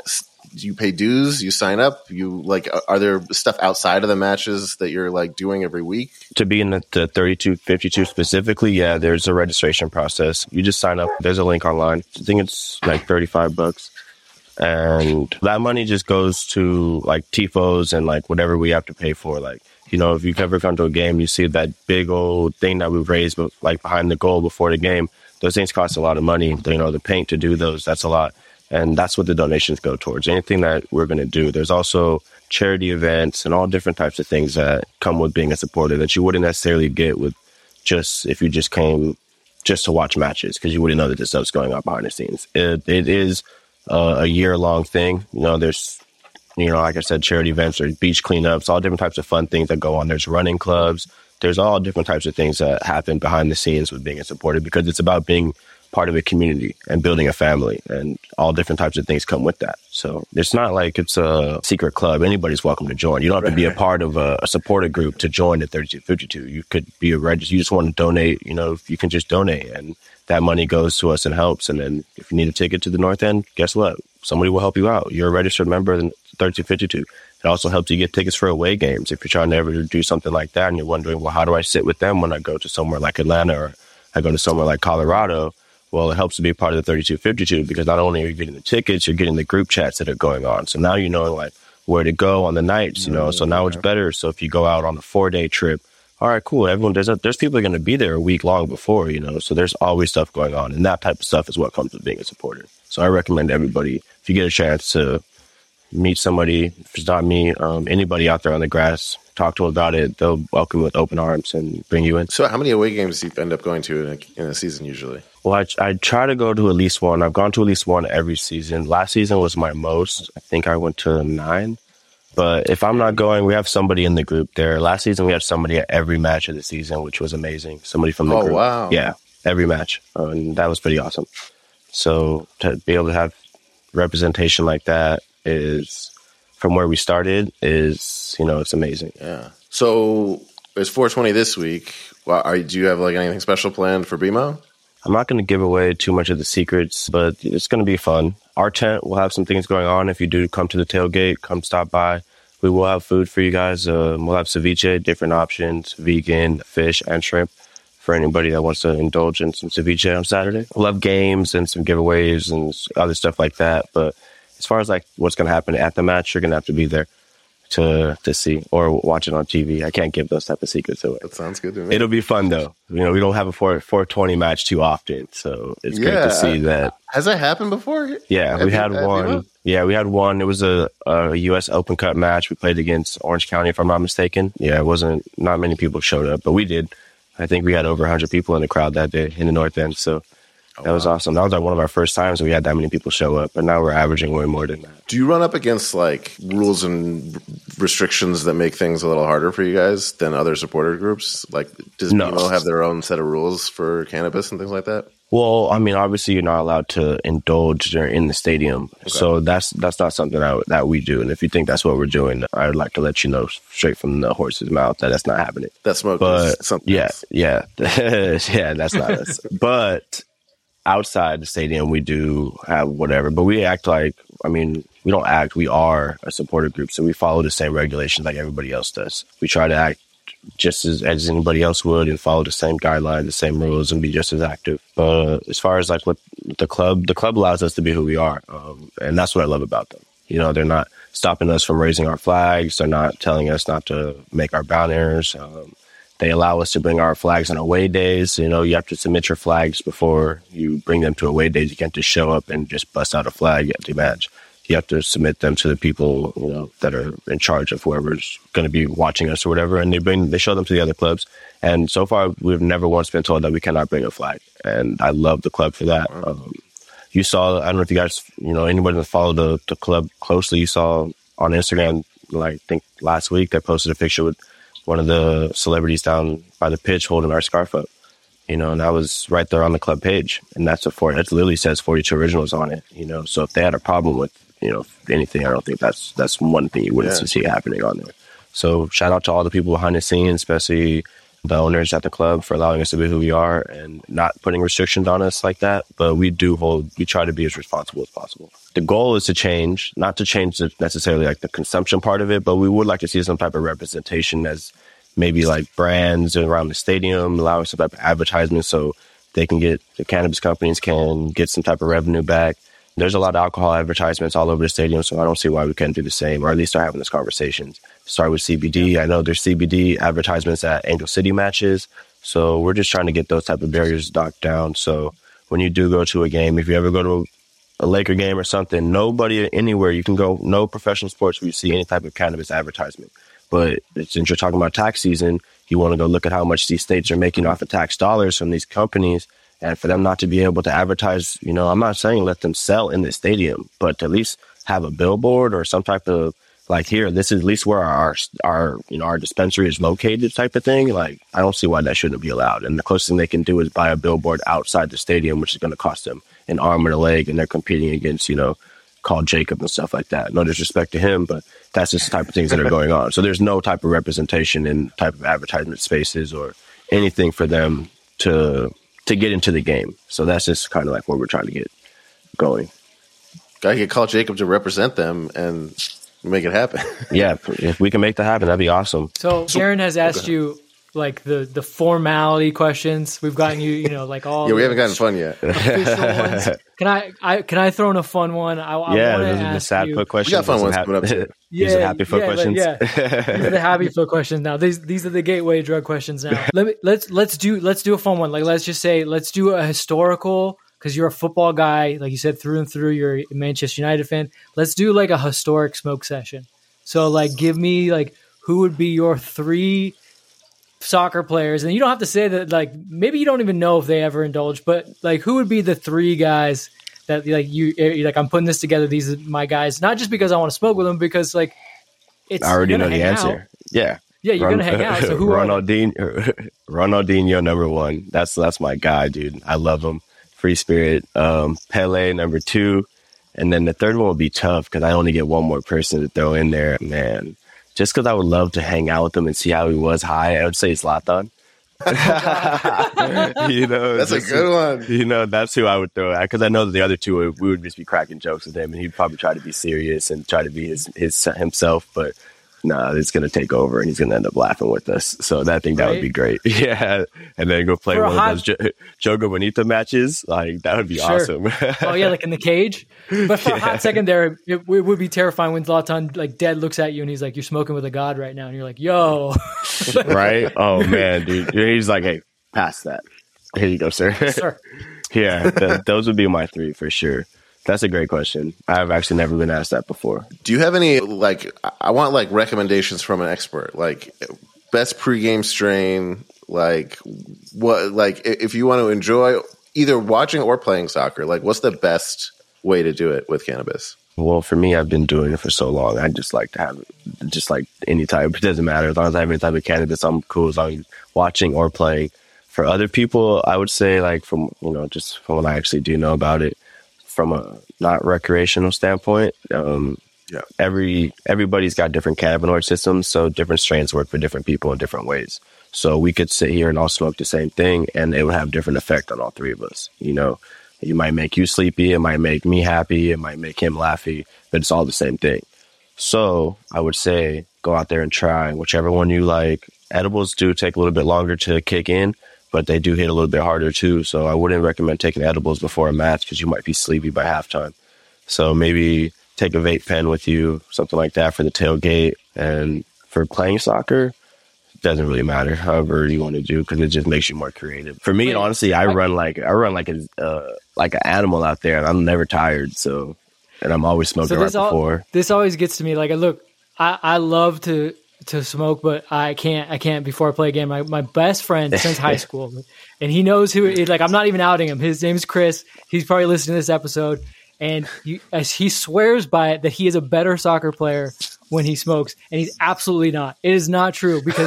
do you pay dues? You sign up? Are there stuff outside of the matches that you're doing every week? To be in the 32-52 specifically, yeah, there's a registration process. You just sign up. There's a link online. I think it's $35. And that money just goes to tifos and whatever we have to pay for. If you've ever gone to a game, you see that big old thing that we've raised behind the goal before the game. Those things cost a lot of money. The paint to do those, that's a lot. And that's what the donations go towards. Anything that we're going to do. There's also charity events and all different types of things that come with being a supporter that you wouldn't necessarily get with if you just came just to watch matches, because you wouldn't know that this stuff's going on behind the scenes. It is a year-long thing. There's, like I said, charity events, there's beach cleanups, all different types of fun things that go on. There's running clubs. There's all different types of things that happen behind the scenes with being a supporter, because it's about being part of a community and building a family, and all different types of things come with that. So it's not like it's a secret club. Anybody's welcome to join. You don't have to be a part of a supporter group to join the 32-52. You could be a registered. You just want to donate, you can just donate, and that money goes to us and helps. And then if you need a ticket to the North End, guess what? Somebody will help you out. You're a registered member of the 32-52. It also helps you get tickets for away games. If you're trying to ever do something like that and you're wondering, well, how do I sit with them when I go to somewhere like Atlanta or I go to somewhere like Colorado? Well, it helps to be a part of the 32-52, because not only are you getting the tickets, you're getting the group chats that are going on. So now you know where to go on the nights, so now it's better. So if you go out on a 4-day trip, all right, cool. Everyone, there's people going to be there a week long before, so there's always stuff going on. And that type of stuff is what comes with being a supporter. So I recommend everybody, if you get a chance to, meet somebody, if it's not me, anybody out there on the grass, talk to them about it. They'll welcome you with open arms and bring you in. So how many away games do you end up going to in a season usually? Well, I try to go to at least one. I've gone to at least one every season. Last season was my most. I think I went to 9. But if I'm not going, we have somebody in the group there. Last season, we had somebody at every match of the season, which was amazing. Somebody from the group. Oh, wow. Yeah, every match. And that was pretty awesome. So to be able to have representation like that is, from where we started, is, it's amazing. Yeah. So it's 420 this week. Well, do you have anything special planned for BMO? I'm not going to give away too much of the secrets, but it's going to be fun. Our tent will have some things going on. If you do come to the tailgate, come stop by. We will have food for you guys. We'll have ceviche, different options, vegan, fish, and shrimp for anybody that wants to indulge in some ceviche on Saturday. We'll have games and some giveaways and other stuff like that. But as far as what's going to happen at the match, you're going to have to be there to see or watch it on TV. I can't give those type of secrets away. That sounds good to me. It'll be fun though. We don't have a 420 match too often, so it's great to see that. Has that happened before? Yeah, we had one. Yeah, we had one. It was a U.S. Open Cup match. We played against Orange County, if I'm not mistaken. Yeah, not many people showed up, but we did. I think we had over 100 people in the crowd that day in the North End, so that was awesome. That was one of our first times we had that many people show up, but now we're averaging way more than that. Do you run up against rules and restrictions that make things a little harder for you guys than other supporter groups? Does BMO have their own set of rules for cannabis and things like that? Well, I mean, obviously you're not allowed to indulge in the stadium. Okay. So that's not something that we do. And if you think that's what we're doing, I would like to let you know straight from the horse's mouth that that's not happening. That smoke is something else. Yeah. Yeah, that's not us. But outside the stadium, we do have whatever. But we act we don't act. We are a supporter group. So we follow the same regulations like everybody else does. We try to act just as anybody else would and follow the same guidelines, the same rules, and be just as active. But as far as what the club allows us to be who we are. And that's what I love about them. They're not stopping us from raising our flags. They're not telling us not to make our banners. They allow us to bring our flags on away days. You have to submit your flags before you bring them to away days. You can't just show up and just bust out a flag at the match. You have to submit them to the people, that are in charge of whoever's going to be watching us or whatever. And they show them to the other clubs. And so far, we've never once been told that we cannot bring a flag. And I love the club for that. You saw, I don't know if you guys, anybody that followed the club closely, you saw on Instagram, I think last week, they posted a picture with one of the celebrities down by the pitch holding our scarf up. And that was right there on the club page. And that literally says 42 Originals on it, So if they had a problem with, anything, I don't think that's one thing you wouldn't see happening on there. So shout out to all the people behind the scenes, especially the owners at the club, for allowing us to be who we are and not putting restrictions on us like that. But we try to be as responsible as possible. The goal is not to change necessarily the consumption part of it, but we would like to see some type of representation as maybe brands around the stadium, allowing some type of advertisement so the cannabis companies can get some type of revenue back. There's a lot of alcohol advertisements all over the stadium, so I don't see why we can't do the same, or at least start having those conversations. Start with CBD. I know there's CBD advertisements at Angel City matches, so we're just trying to get those type of barriers knocked down. So when you do go to a game, if you ever go to a Laker game or something, nobody anywhere you can go, no professional sports where you see any type of cannabis advertisement. But since you're talking about tax season, you want to go look at how much these states are making off of tax dollars from these companies. And for them not to be able to advertise, I'm not saying let them sell in the stadium, but to at least have a billboard or some type of here, this is at least where our dispensary is located type of thing. I don't see why that shouldn't be allowed. And the closest thing they can do is buy a billboard outside the stadium, which is going to cost them an arm and a leg. And they're competing against, Carl Jacob and stuff like that. No disrespect to him, but that's just the type of things that are going on. So there's no type of representation in type of advertisement spaces or anything for them to get into the game. So that's just kind of what we're trying to get going. Gotta get Carl Jacob to represent them and make it happen. Yeah, if we can make that happen, that'd be awesome. So Garen has asked you the formality questions. We've gotten you, all. Yeah, we haven't gotten fun yet. Official ones. Can I throw in a fun one? Those are the sad foot questions. We got fun ones coming up too. These are happy foot questions. These are the happy foot questions now. These are the gateway drug questions now. Let's do a fun one. Let's just say let's do a historical because you're a football guy, like you said, through and through. You're a Manchester United fan. Let's do like a historic smoke session. So like, give me like who would be your 3 soccer players, and you don't have to say that. Like maybe you don't even know if they ever indulge, but like who would be the 3 guys that like you're like, I'm putting this together. These are my guys, not just because I want to smoke with them, because like it's I already know the answer. Out. Yeah, you're gonna hang out. So who? Ronaldinho, number 1. That's my guy, dude. I love him. Free spirit. Pele, number 2, and then the third one would be tough because I only get one more person to throw in there, man. Just because I would love to hang out with him and see how he was high, I would say Zlatan. That's a good one. That's who I would throw at, because I know that the other 2 we would just be cracking jokes with him, and he'd probably try to be serious and try to be his himself. But no, it's going to take over, and he's going to end up laughing with us. So I think that would be great. Yeah, and then go play one of those Jogo Bonito matches. Like that would be awesome. Oh yeah, like in the cage. But for a hot second there, it would be terrifying when Zlatan like dead looks at you and he's like, "You're smoking with a god right now," and you're like, "Yo." Right? Oh man, dude. He's like, "Hey, pass that. Here you go, sir." Sir. Yeah, those would be my 3 for sure. That's a great question. I've actually never been asked that before. Do you have any, like, I want, like, recommendations from an expert, like, best pregame strain, like, what, like, if you want to enjoy either watching or playing soccer, like, what's the best way to do it with cannabis? Well, for me, I've been doing it for so long. I just like to have just like any type. It doesn't matter. As long as I have any type of cannabis, I'm cool as long as watching or playing. For other people, I would say, like, from, just from what I actually do know about it, from a not recreational standpoint, everybody's got different cannabinoid systems, so different strains work for different people in different ways. So we could sit here and all smoke the same thing, and it would have different effect on all 3 of us. It might make you sleepy, it might make me happy, it might make him laughy, but it's all the same thing. So I would say go out there and try whichever one you like. Edibles do take a little bit longer to kick in, but they do hit a little bit harder too. So I wouldn't recommend taking edibles before a match because you might be sleepy by halftime. So maybe take a vape pen with you, something like that for the tailgate. And for playing soccer, it doesn't really matter, however you want to do, because it just makes you more creative. For me, honestly, I run like an animal out there, and I'm never tired. So, and I'm always smoking before. This always gets to me. Like, look, I love to smoke, but I can't before I play a game. My best friend since high school, and he knows who it is. Like, I'm not even outing him. His name's Chris. He's probably listening to this episode, and he swears by it that he is a better soccer player when he smokes, and he's absolutely not. It is not true, because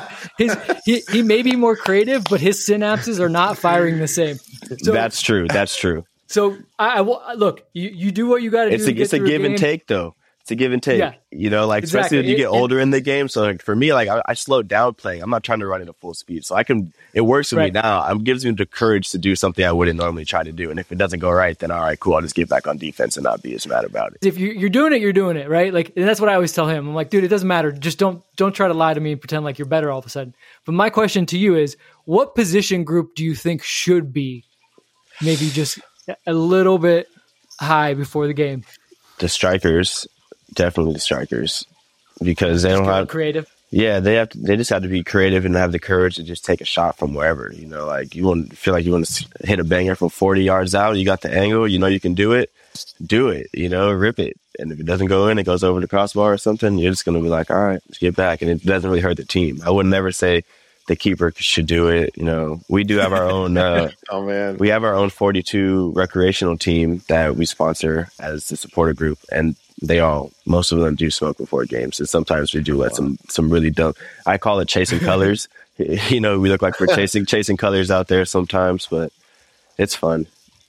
he may be more creative, but his synapses are not firing the same. So, That's true. So I look, you do what you got to do. It's a give and take, though. It's a give and take, especially as you get older in the game. So like for me, like I slowed down playing. I'm not trying to run it at full speed. So it works for me now. It gives me the courage to do something I wouldn't normally try to do. And if it doesn't go right, then all right, cool. I'll just get back on defense and not be as mad about it. If you're doing it, you're doing it, right? Like, and that's what I always tell him. I'm like, dude, it doesn't matter. Just don't try to lie to me and pretend like you're better all of a sudden. But my question to you is, what position group do you think should be maybe just a little bit high before the game? The strikers. Definitely the strikers, because they don't have creative. Yeah, they just have to be creative and have the courage to just take a shot from wherever. Like you want to hit a banger from 40 yards out. You got the angle. You can do it. Do it. Rip it. And if it doesn't go in, it goes over the crossbar or something. You're just gonna be like, all right, let's get back. And it doesn't really hurt the team. I would never say the keeper should do it. We do have our own. Oh man, we have our own 42 recreational team that we sponsor as the supporter group, and most of them do smoke before games, and sometimes we do let some really dumb. I call it chasing colors. We look like we're chasing colors out there sometimes, but it's fun.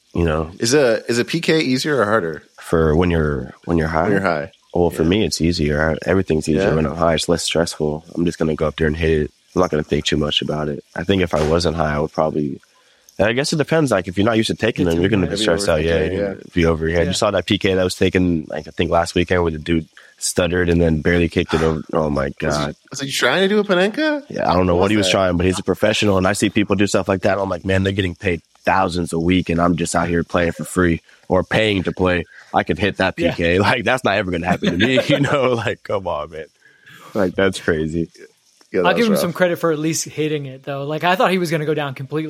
Is a PK easier or harder for when you're high? When you're high. Well, for me, it's easier. Everything's easier when I'm high. It's less stressful. I'm just gonna go up there and hit it. I'm not gonna think too much about it. I think if I wasn't high, I would probably. I guess it depends. Like, if you're not used to taking them, you're going to be stressed out. Yeah, be over your head. Yeah. You saw that PK that was taken, like, I think last weekend, where the dude stuttered and then barely kicked it over. Oh my god! Was he trying to do a Panenka? Yeah, I don't know what he was trying, but he's a professional, and I see people do stuff like that. And I'm like, man, they're getting paid thousands a week, and I'm just out here playing for free or paying to play. I could hit that PK. Yeah. Like, that's not ever going to happen to me. Like, come on, man. Like, that's crazy. Yeah, I'll give him some credit for at least hitting it, though. Like, I thought he was going to go down completely.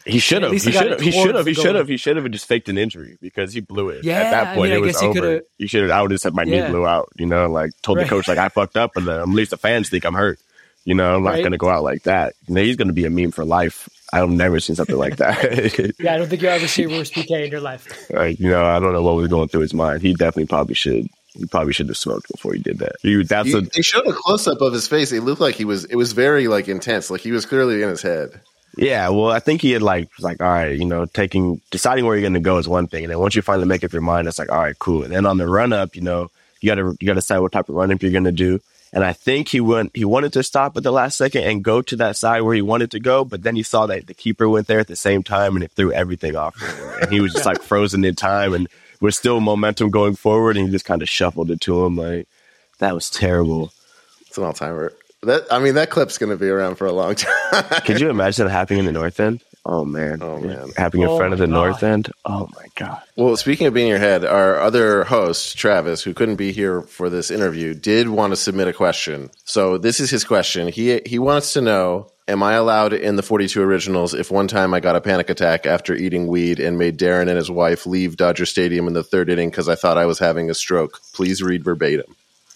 He should have. He should have just faked an injury because he blew it. Yeah, at that point, it was over. He should have. I would have said my knee blew out. Like told the coach like I fucked up, and at least the fans think I'm hurt. I'm not going to go out like that. He's going to be a meme for life. I've never seen something like that. Yeah, I don't think you'll ever see Royce PK in your life. I don't know what was going through his mind. He definitely probably should. He probably should have smoked before he did that. They showed a close up of his face. It looked like it was very like intense. Like he was clearly in his head. Yeah, well, I think he had all right, deciding where you're going to go is one thing, and then once you finally make up your mind, it's like, all right, cool. And then on the run up, you got to decide what type of run up you're going to do. And I think he wanted to stop at the last second and go to that side where he wanted to go, but then he saw that the keeper went there at the same time, and it threw everything off for him. And he was just like frozen in time, and we're still momentum going forward, and he just kind of shuffled it to him. Like that was terrible. It's an all timer. That clip's going to be around for a long time. Could you imagine it happening in the North End? Oh, man. Happening in front of the North End? Oh, my God. Well, speaking of being in your head, our other host, Travis, who couldn't be here for this interview, did want to submit a question. So this is his question. He wants to know, am I allowed in the 42 Originals if one time I got a panic attack after eating weed and made Darren and his wife leave Dodger Stadium in the third inning because I thought I was having a stroke? Please read verbatim.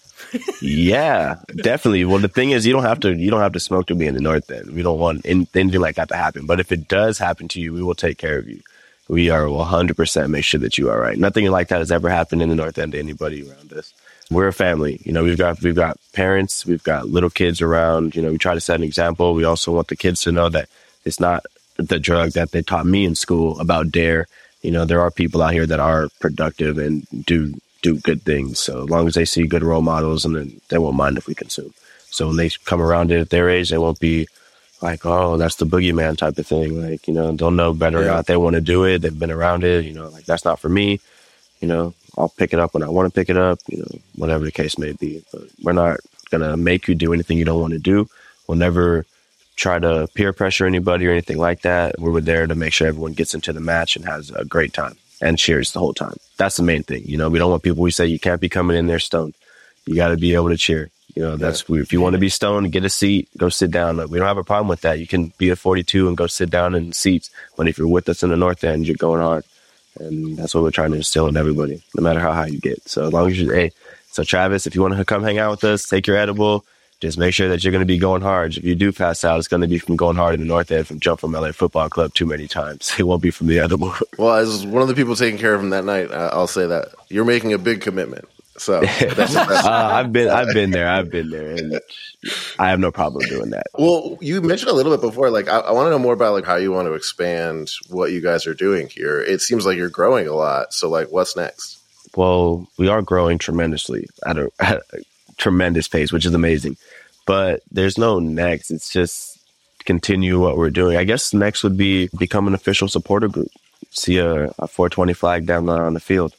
Yeah, definitely. Well, the thing is, you don't have to smoke to be in the North End. We don't want anything like that to happen. But if it does happen to you, we will take care of you. We are 100% make sure that you are right. Nothing like that has ever happened in the North End to anybody around us. We're a family. We've got parents, we've got little kids around. We try to set an example. We also want the kids to know that it's not the drug that they taught me in school about DARE. There are people out here that are productive and do good things. So as long as they see good role models, and then they won't mind if we consume. So when they come around it at their age, they won't be like, oh, that's the boogeyman type of thing. Like, they'll know better or not. They want to do it. They've been around it. Like that's not for me. I'll pick it up when I want to pick it up, whatever the case may be. But we're not going to make you do anything you don't want to do. We'll never try to peer pressure anybody or anything like that. We're there to make sure everyone gets into the match and has a great time and cheers the whole time. That's the main thing. We don't want people, we say you can't be coming in there stoned. You got to be able to cheer. If you want to be stoned, get a seat, go sit down. We don't have a problem with that. You can be at 42 and go sit down in seats. But if you're with us in the North End, you're going hard. And that's what we're trying to instill in everybody, no matter how high you get. So as long as so Travis, if you want to come hang out with us, take your edible. Just make sure that you're going to be going hard. If you do pass out, it's going to be from going hard in the North End from Jump from LA Football Club too many times. It won't be from the edible. Well, as one of the people taking care of him that night, I'll say that you're making a big commitment. So I've been there, and I have no problem doing that. Well, you mentioned a little bit before, like I want to know more about like how you want to expand what you guys are doing here. It seems like you're growing a lot. So like, what's next? Well, we are growing tremendously at a tremendous pace, which is amazing. But there's no next. It's just continue what we're doing. I guess next would be become an official supporter group. See a 420 flag down there on the field.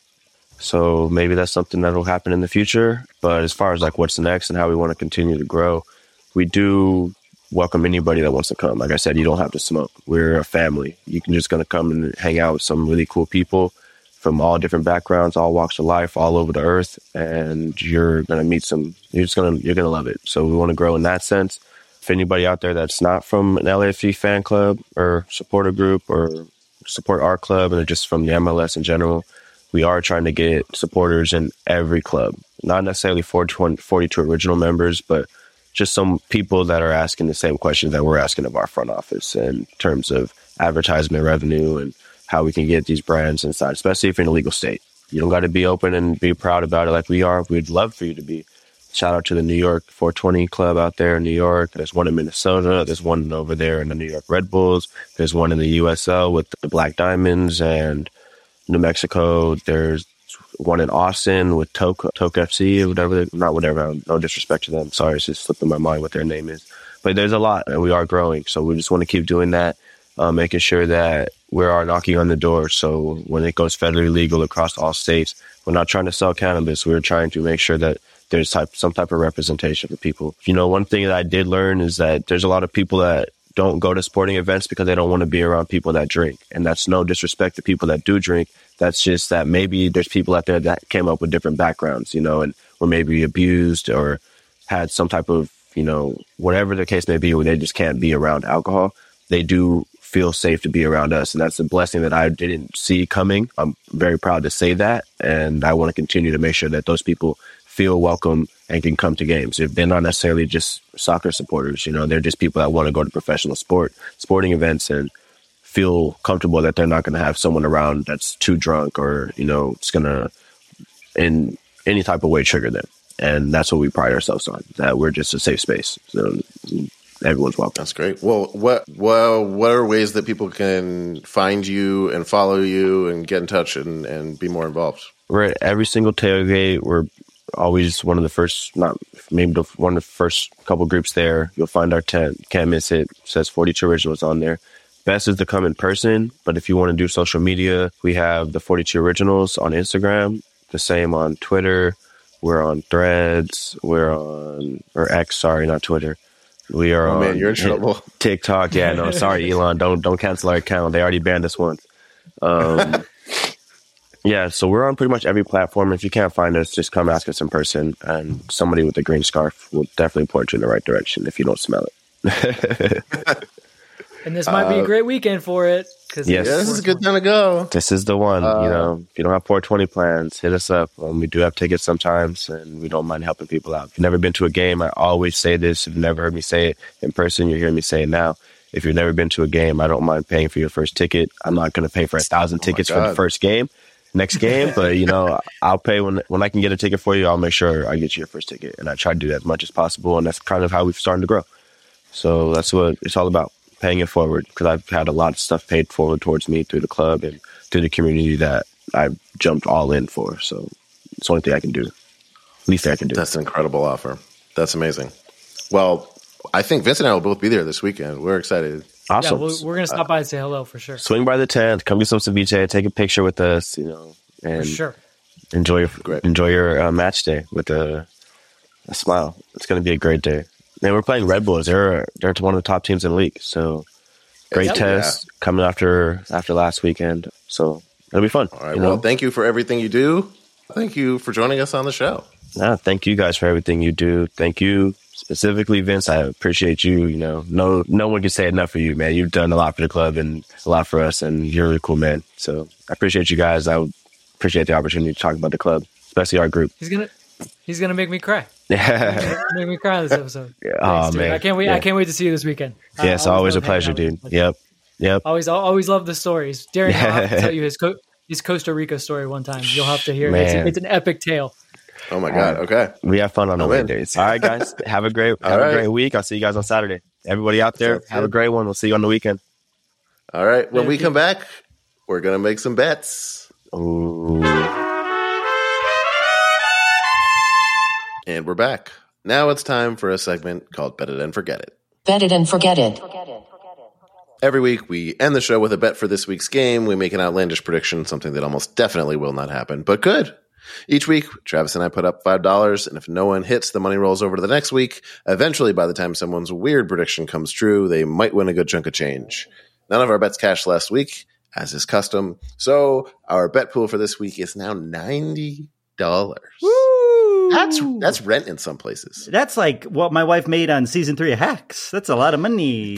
So maybe that's something that will happen in the future. But as far as like what's next and how we want to continue to grow, we do welcome anybody that wants to come. Like I said, you don't have to smoke. We're a family. You can just going to come and hang out with some really cool people from all different backgrounds, all walks of life, all over the earth. And you're going to meet you're going to love it. So we want to grow in that sense. If anybody out there that's not from an LAFC fan club or supporter group or support our club and they're just from the MLS in general, we are trying to get supporters in every club, not necessarily 42 original members, but just some people that are asking the same questions that we're asking of our front office in terms of advertisement revenue and how we can get these brands inside, especially if you're in a legal state. You don't got to be open and be proud about it like we are. We'd love for you to be. Shout out to the New York 420 club out there in New York. There's one in Minnesota. There's one over there in the New York Red Bulls. There's one in the USL with the Black Diamonds and New Mexico. There's one in Austin with Toke FC, whatever. No disrespect to them. Sorry, it's just slipping my mind what their name is. But there's a lot, and we are growing. So we just want to keep doing that, making sure that we are knocking on the door. So when it goes federally legal across all states, we're not trying to sell cannabis. We're trying to make sure that there's some type of representation for people. One thing that I did learn is that there's a lot of people that don't go to sporting events because they don't want to be around people that drink. And that's no disrespect to people that do drink. That's just that maybe there's people out there that came up with different backgrounds, and were maybe abused or had some type of, whatever the case may be, where they just can't be around alcohol. They do feel safe to be around us. And that's a blessing that I didn't see coming. I'm very proud to say that. And I want to continue to make sure that those people feel welcome and can come to games. If they're not necessarily just soccer supporters, they're just people that want to go to professional sporting events and feel comfortable that they're not going to have someone around that's too drunk or, it's going to in any type of way trigger them. And that's what we pride ourselves on, that we're just a safe space. So everyone's welcome. That's great. Well, what are ways that people can find you and follow you and get in touch and be more involved? We're at every single tailgate. We're always one of the first, one of the first couple groups there. You'll find our tent. Can't miss it. It says 42 Originals on there. Best is to come in person, but if you want to do social media, we have the 42 Originals on Instagram, the same on Twitter. We're on Threads. Or X, sorry, not Twitter. We are on man, you're in trouble. TikTok. Yeah, no, sorry, Elon. Don't cancel our account. They already banned us once. Yeah, so we're on pretty much every platform. If you can't find us, just come ask us in person, and somebody with a green scarf will definitely point you in the right direction if you don't smell it. And this might be a great weekend for it. Yes. Yeah, this is a good time to go. This is the one. If you don't have 420 plans, hit us up. We do have tickets sometimes, and we don't mind helping people out. If you've never been to a game, I always say this. If you've never heard me say it in person, you're hearing me say it now. If you've never been to a game, I don't mind paying for your first ticket. I'm not going to pay for 1,000 tickets for the first game. Next game, but I'll pay when I can get a ticket for you. I'll make sure I get you your first ticket, and I try to do that as much as possible. And that's kind of how we've started to grow. So that's what it's all about, paying it forward. Because I've had a lot of stuff paid forward towards me through the club and through the community that I've jumped all in for. So it's the only thing I can do. Least thing I can do. That's an incredible offer. That's amazing. Well, I think Vince and I will both be there this weekend. We're excited. Awesome. Yeah, we're going to stop by and say hello for sure. Swing by the tent, come get some ceviche, take a picture with us, and for sure. enjoy your match day with a smile. It's going to be a great day. And we're playing Red Bulls. They're one of the top teams in the league. So great test coming after last weekend. So it'll be fun. All right. Well, thank you for everything you do. Thank you for joining us on the show. Thank you guys for everything you do. Thank you. Specifically, Vince, I appreciate you. No one can say enough for you, man. You've done a lot for the club and a lot for us, and you're a really cool man. So I appreciate you guys. I would appreciate the opportunity to talk about the club, especially our group. He's gonna make me cry. Make me cry this episode. Thanks, man, I can't wait. Yeah. I can't wait to see you this weekend. Yeah, it's always a pleasure, dude. Yep. Always love the stories. Darren, I'll have to tell you his Costa Rica story one time. You'll have to hear it. It's an epic tale. Oh my God. Okay. We have fun on the Wednesdays. All right, guys. Have a great week. I'll see you guys on Saturday. Everybody out there, have a great one. We'll see you on the weekend. All right. When we come back, we're going to make some bets. Ooh. And we're back. Now it's time for a segment called Bet It and Forget It. Bet it and forget it. Every week, we end the show with a bet for this week's game. We make an outlandish prediction, something that almost definitely will not happen, but could. Each week, Travis and I put up $5, and if no one hits, the money rolls over to the next week. Eventually, by the time someone's weird prediction comes true, they might win a good chunk of change. None of our bets cashed last week, as is custom, so our bet pool for this week is now $90. Woo! That's rent in some places. That's like what my wife made on season 3 of Hacks. That's a lot of money.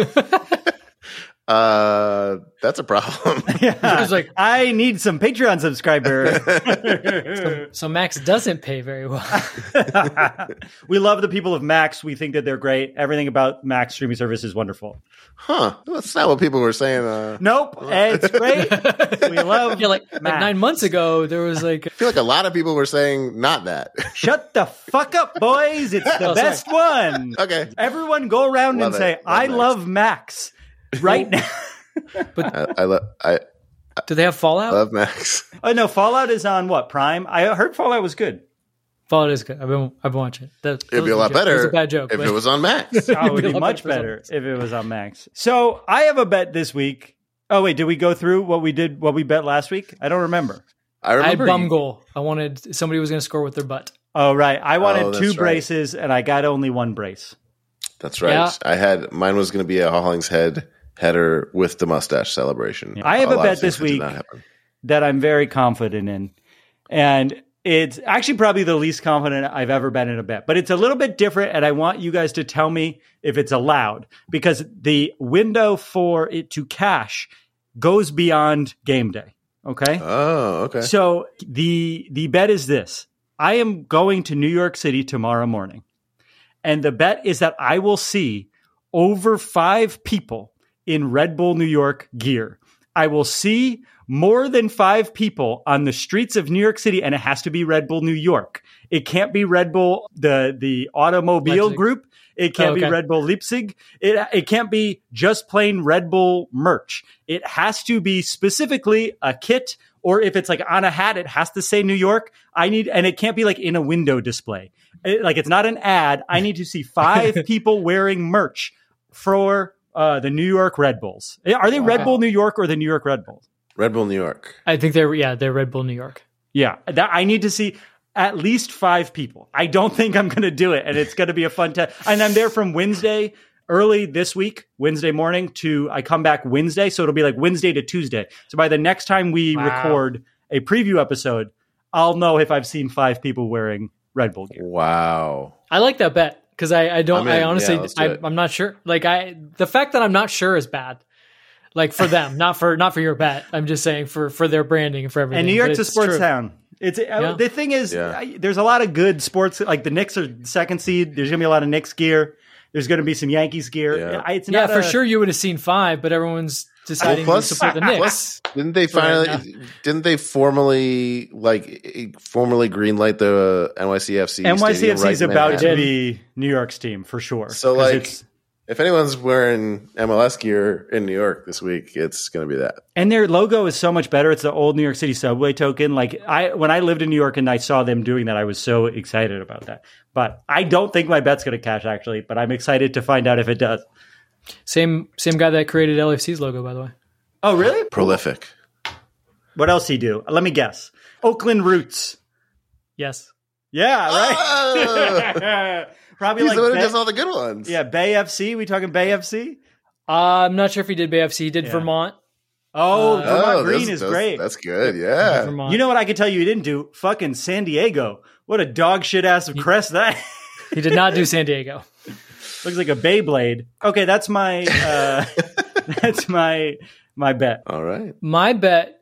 That's a problem. Yeah. It like, I need some Patreon subscriber. So Max doesn't pay very well. We love the people of Max. We think that they're great. Everything about Max streaming service is wonderful. Huh. That's not what people were saying. Nope. It's great. We love like 9 months ago, there was like... I feel like a lot of people were saying not that. Shut the fuck up, boys. It's the best one. Okay. Everyone go around and say, I love Max. Right now. But I do they have Fallout? I love Max. Oh no, Fallout is on what? Prime? I heard Fallout was good. Fallout is good. I've been watching it. It'd be a lot better. It was a bad joke if it was on Max. It would be much better if it was on Max. So I have a bet this week. Oh wait, did we go through what we bet last week? I don't remember. I remember. I had bum goal. I wanted somebody was going to score with their butt. Oh right, I wanted 2 braces and I got only 1 brace. That's right. Yeah. Mine was going to be a Hollingshead header with the mustache celebration. I have a bet this week that I'm very confident in. And It's actually probably the least confident I've ever been in a bet, but it's a little bit different. And I want you guys to tell me if it's allowed, because the window for it to cash goes beyond game day. Okay. Oh, okay. So the bet is this. I am going to New York City tomorrow morning. And the bet is that I will see over 5 people in Red Bull New York gear. I will see more than 5 people on the streets of New York City, and it has to be Red Bull New York. It can't be Red Bull, the automobile Leipzig. group. It can't be Red Bull Leipzig. It can't be just plain Red Bull merch. It has to be specifically a kit, or if it's like on a hat, it has to say New York. And it can't be like in a window display. It's not an ad. I need to see 5 people wearing merch for the New York Red Bulls. Are they Red Bull New York or the New York Red Bulls? Red Bull New York. I think they're Red Bull New York. Yeah, I need to see at least 5 people. I don't think I'm going to do it, and it's going to be a fun test. And I'm there from Wednesday, early this week, Wednesday morning, to I come back Wednesday, so it'll be like Wednesday to Tuesday. So by the next time we record a preview episode, I'll know if I've seen 5 people wearing Red Bull gear. Wow. I like that bet because I honestly, I'm not sure. Like the fact that I'm not sure is bad. Like for them, not for your bet. I'm just saying for their branding and for everything. And New York's a sports town. The thing is, there's a lot of good sports. Like the Knicks are second seed. There's going to be a lot of Knicks gear. There's going to be some Yankees gear. Yeah, for sure you would have seen 5, but everyone's deciding to support the Knicks. Didn't they formally greenlight the NYCFC? NYCFC is about to be New York's team for sure. So if anyone's wearing MLS gear in New York this week, it's going to be that. And their logo is so much better. It's the old New York City subway token. Like when I lived in New York and I saw them doing that, I was so excited about that. But I don't think my bet's going to cash actually, but I'm excited to find out if it does. Same guy that created LAFC's logo, by the way. Oh, really? Prolific. What else he do? Let me guess. Oakland Roots. Yes. Yeah, right? Probably He's like the one who does all the good ones. Yeah, Bay FC. We talking Bay FC? I'm not sure if he did Bay FC. He did Vermont. Vermont Green is great. That's good, yeah. Vermont. You know what I can tell you he didn't do? Fucking San Diego. What a dog shit ass of crest that. He did not do San Diego. Looks like a Beyblade. Okay, that's my that's my bet. All right. My bet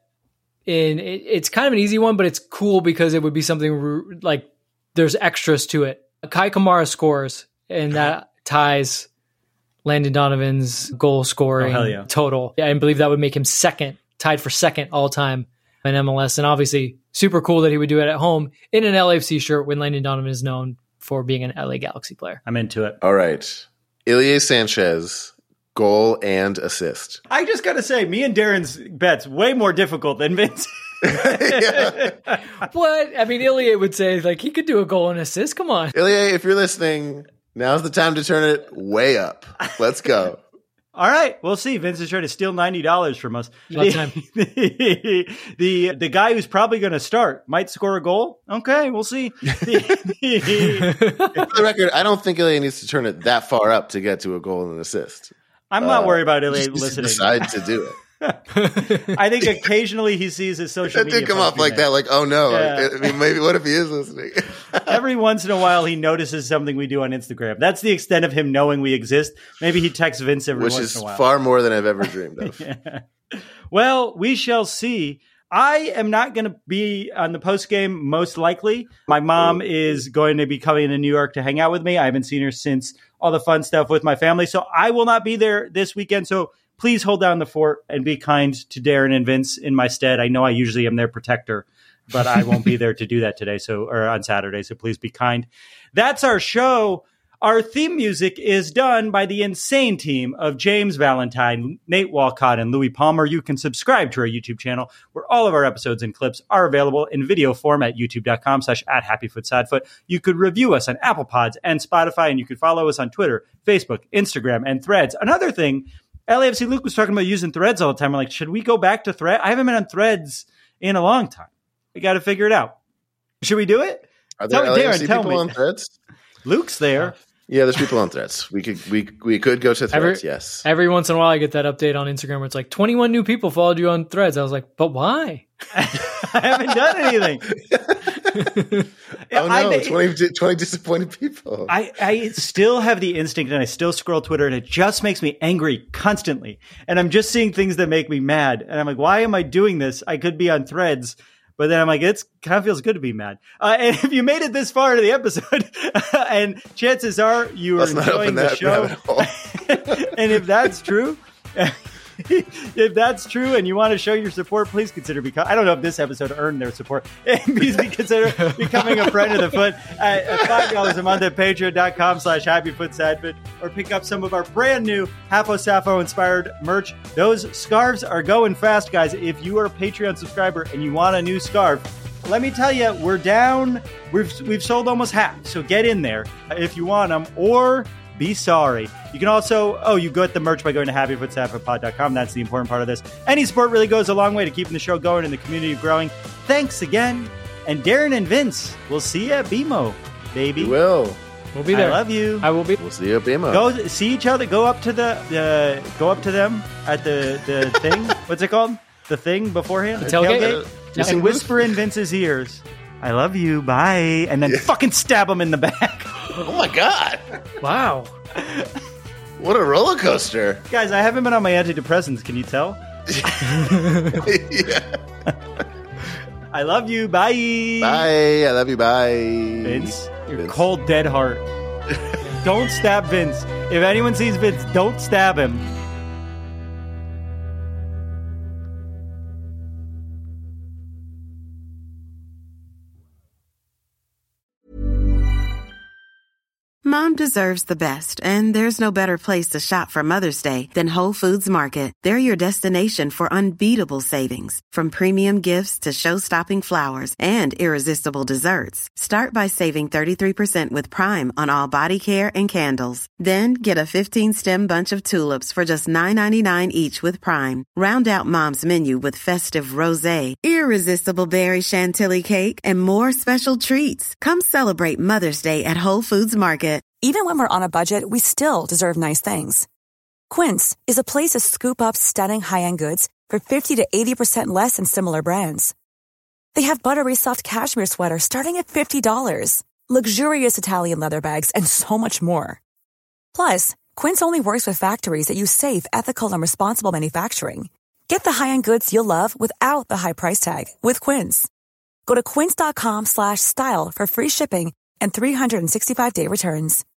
it's kind of an easy one, but it's cool because it would be something like there's extras to it. Kai Kamara scores, and that ties Landon Donovan's goal scoring total. I believe that would make him tied for second all time in MLS. And obviously, super cool that he would do it at home in an LAFC shirt when Landon Donovan is known for being an LA Galaxy player. I'm into it. All right. Ilie Sanchez, goal and assist. I just got to say, me and Darren's bet's way more difficult than Vince. What? I mean, Ilie would say, like, he could do a goal and assist. Come on. Ilie, if you're listening, now's the time to turn it way up. Let's go. All right, we'll see. Vince is trying to steal $90 from us. The guy who's probably going to start might score a goal. Okay, we'll see. For the record, I don't think Ilie needs to turn it that far up to get to a goal and an assist. I'm not worried about Ilie listening. Decide to do it. I think occasionally he sees his social media. It did come off like that, like, oh no. Yeah. I mean, maybe what if he is listening? Every once in a while he notices something we do on Instagram. That's the extent of him knowing we exist. Maybe he texts Vince every once in a while. Which is far more than I've ever dreamed of. Yeah. Well, we shall see. I am not going to be on the post game, most likely. My mom is going to be coming to New York to hang out with me. I haven't seen her since all the fun stuff with my family. So I will not be there this weekend. So please hold down the fort and be kind to Darren and Vince in my stead. I know I usually am their protector, but I won't be there to do that today. Or on Saturday. So please be kind. That's our show. Our theme music is done by the insane team of James Valentine, Nate Walcott, and Louis Palmer. You can subscribe to our YouTube channel where all of our episodes and clips are available in video form at youtube.com/@HappyFootSadFoot. You could review us on Apple Pods and Spotify, and you could follow us on Twitter, Facebook, Instagram, and Threads. Another thing, LAFC Luke was talking about using Threads all the time. We're like, should we go back to Threads? I haven't been on Threads in a long time. We got to figure it out. Should we do it? Are there LAFC people on Threads? Luke's there. Yeah, there's people on Threads. We could go to Threads, yes. Every once in a while I get that update on Instagram where it's like 21 new people followed you on Threads. I was like, but why? I haven't done anything. Oh no, 20 disappointed people. I still have the instinct, and I still scroll Twitter, and it just makes me angry constantly. And I'm just seeing things that make me mad. And I'm like, why am I doing this? I could be on Threads. But then I'm like, it kind of feels good to be mad. And if you made it this far into the episode, and chances are you are enjoying the show. And if that's true, and you want to show your support, please consider becoming. I don't know if this episode earned their support. Please consider becoming a friend of the Foot at $5 a month at patreon.com/happyfootsadvent, or pick up some of our brand new Hafo Sappho inspired merch. Those scarves are going fast, guys. If you are a Patreon subscriber and you want a new scarf, let me tell you, we're down. We've sold almost half. So get in there if you want them, or be sorry. You can also, you get the merch by going to happyfootsadventpod.com. That's the important part of this. Any support really goes a long way to keeping the show going and the community growing. Thanks again. And Darren and Vince, we'll see you at BMO, baby. We will. We'll be there. I love you. I will be. We'll see you at BMO. Go see each other. Go up to them at the thing. What's it called? The thing beforehand? The tailgate? And whisper in Vince's ears, I love you, bye. And then fucking stab him in the back. Oh my God. Wow. What a roller coaster. Guys, I haven't been on my antidepressants. Can you tell? Yeah. I love you. Bye. Bye. I love you. Bye. Vince, your cold, dead heart. Don't stab Vince. If anyone sees Vince, don't stab him. Mom deserves the best, and there's no better place to shop for Mother's Day than Whole Foods Market. They're your destination for unbeatable savings, from premium gifts to show-stopping flowers and irresistible desserts. Start by saving 33% with Prime on all body care and candles. Then get a 15-stem bunch of tulips for just $9.99 each with Prime. Round out Mom's menu with festive rosé, irresistible berry chantilly cake, and more special treats. Come celebrate Mother's Day at Whole Foods Market. Even when we're on a budget, we still deserve nice things. Quince is a place to scoop up stunning high-end goods for 50 to 80% less than similar brands. They have buttery soft cashmere sweaters starting at $50, luxurious Italian leather bags, and so much more. Plus, Quince only works with factories that use safe, ethical, and responsible manufacturing. Get the high-end goods you'll love without the high price tag with Quince. Go to quince.com/style for free shipping and 365-day returns.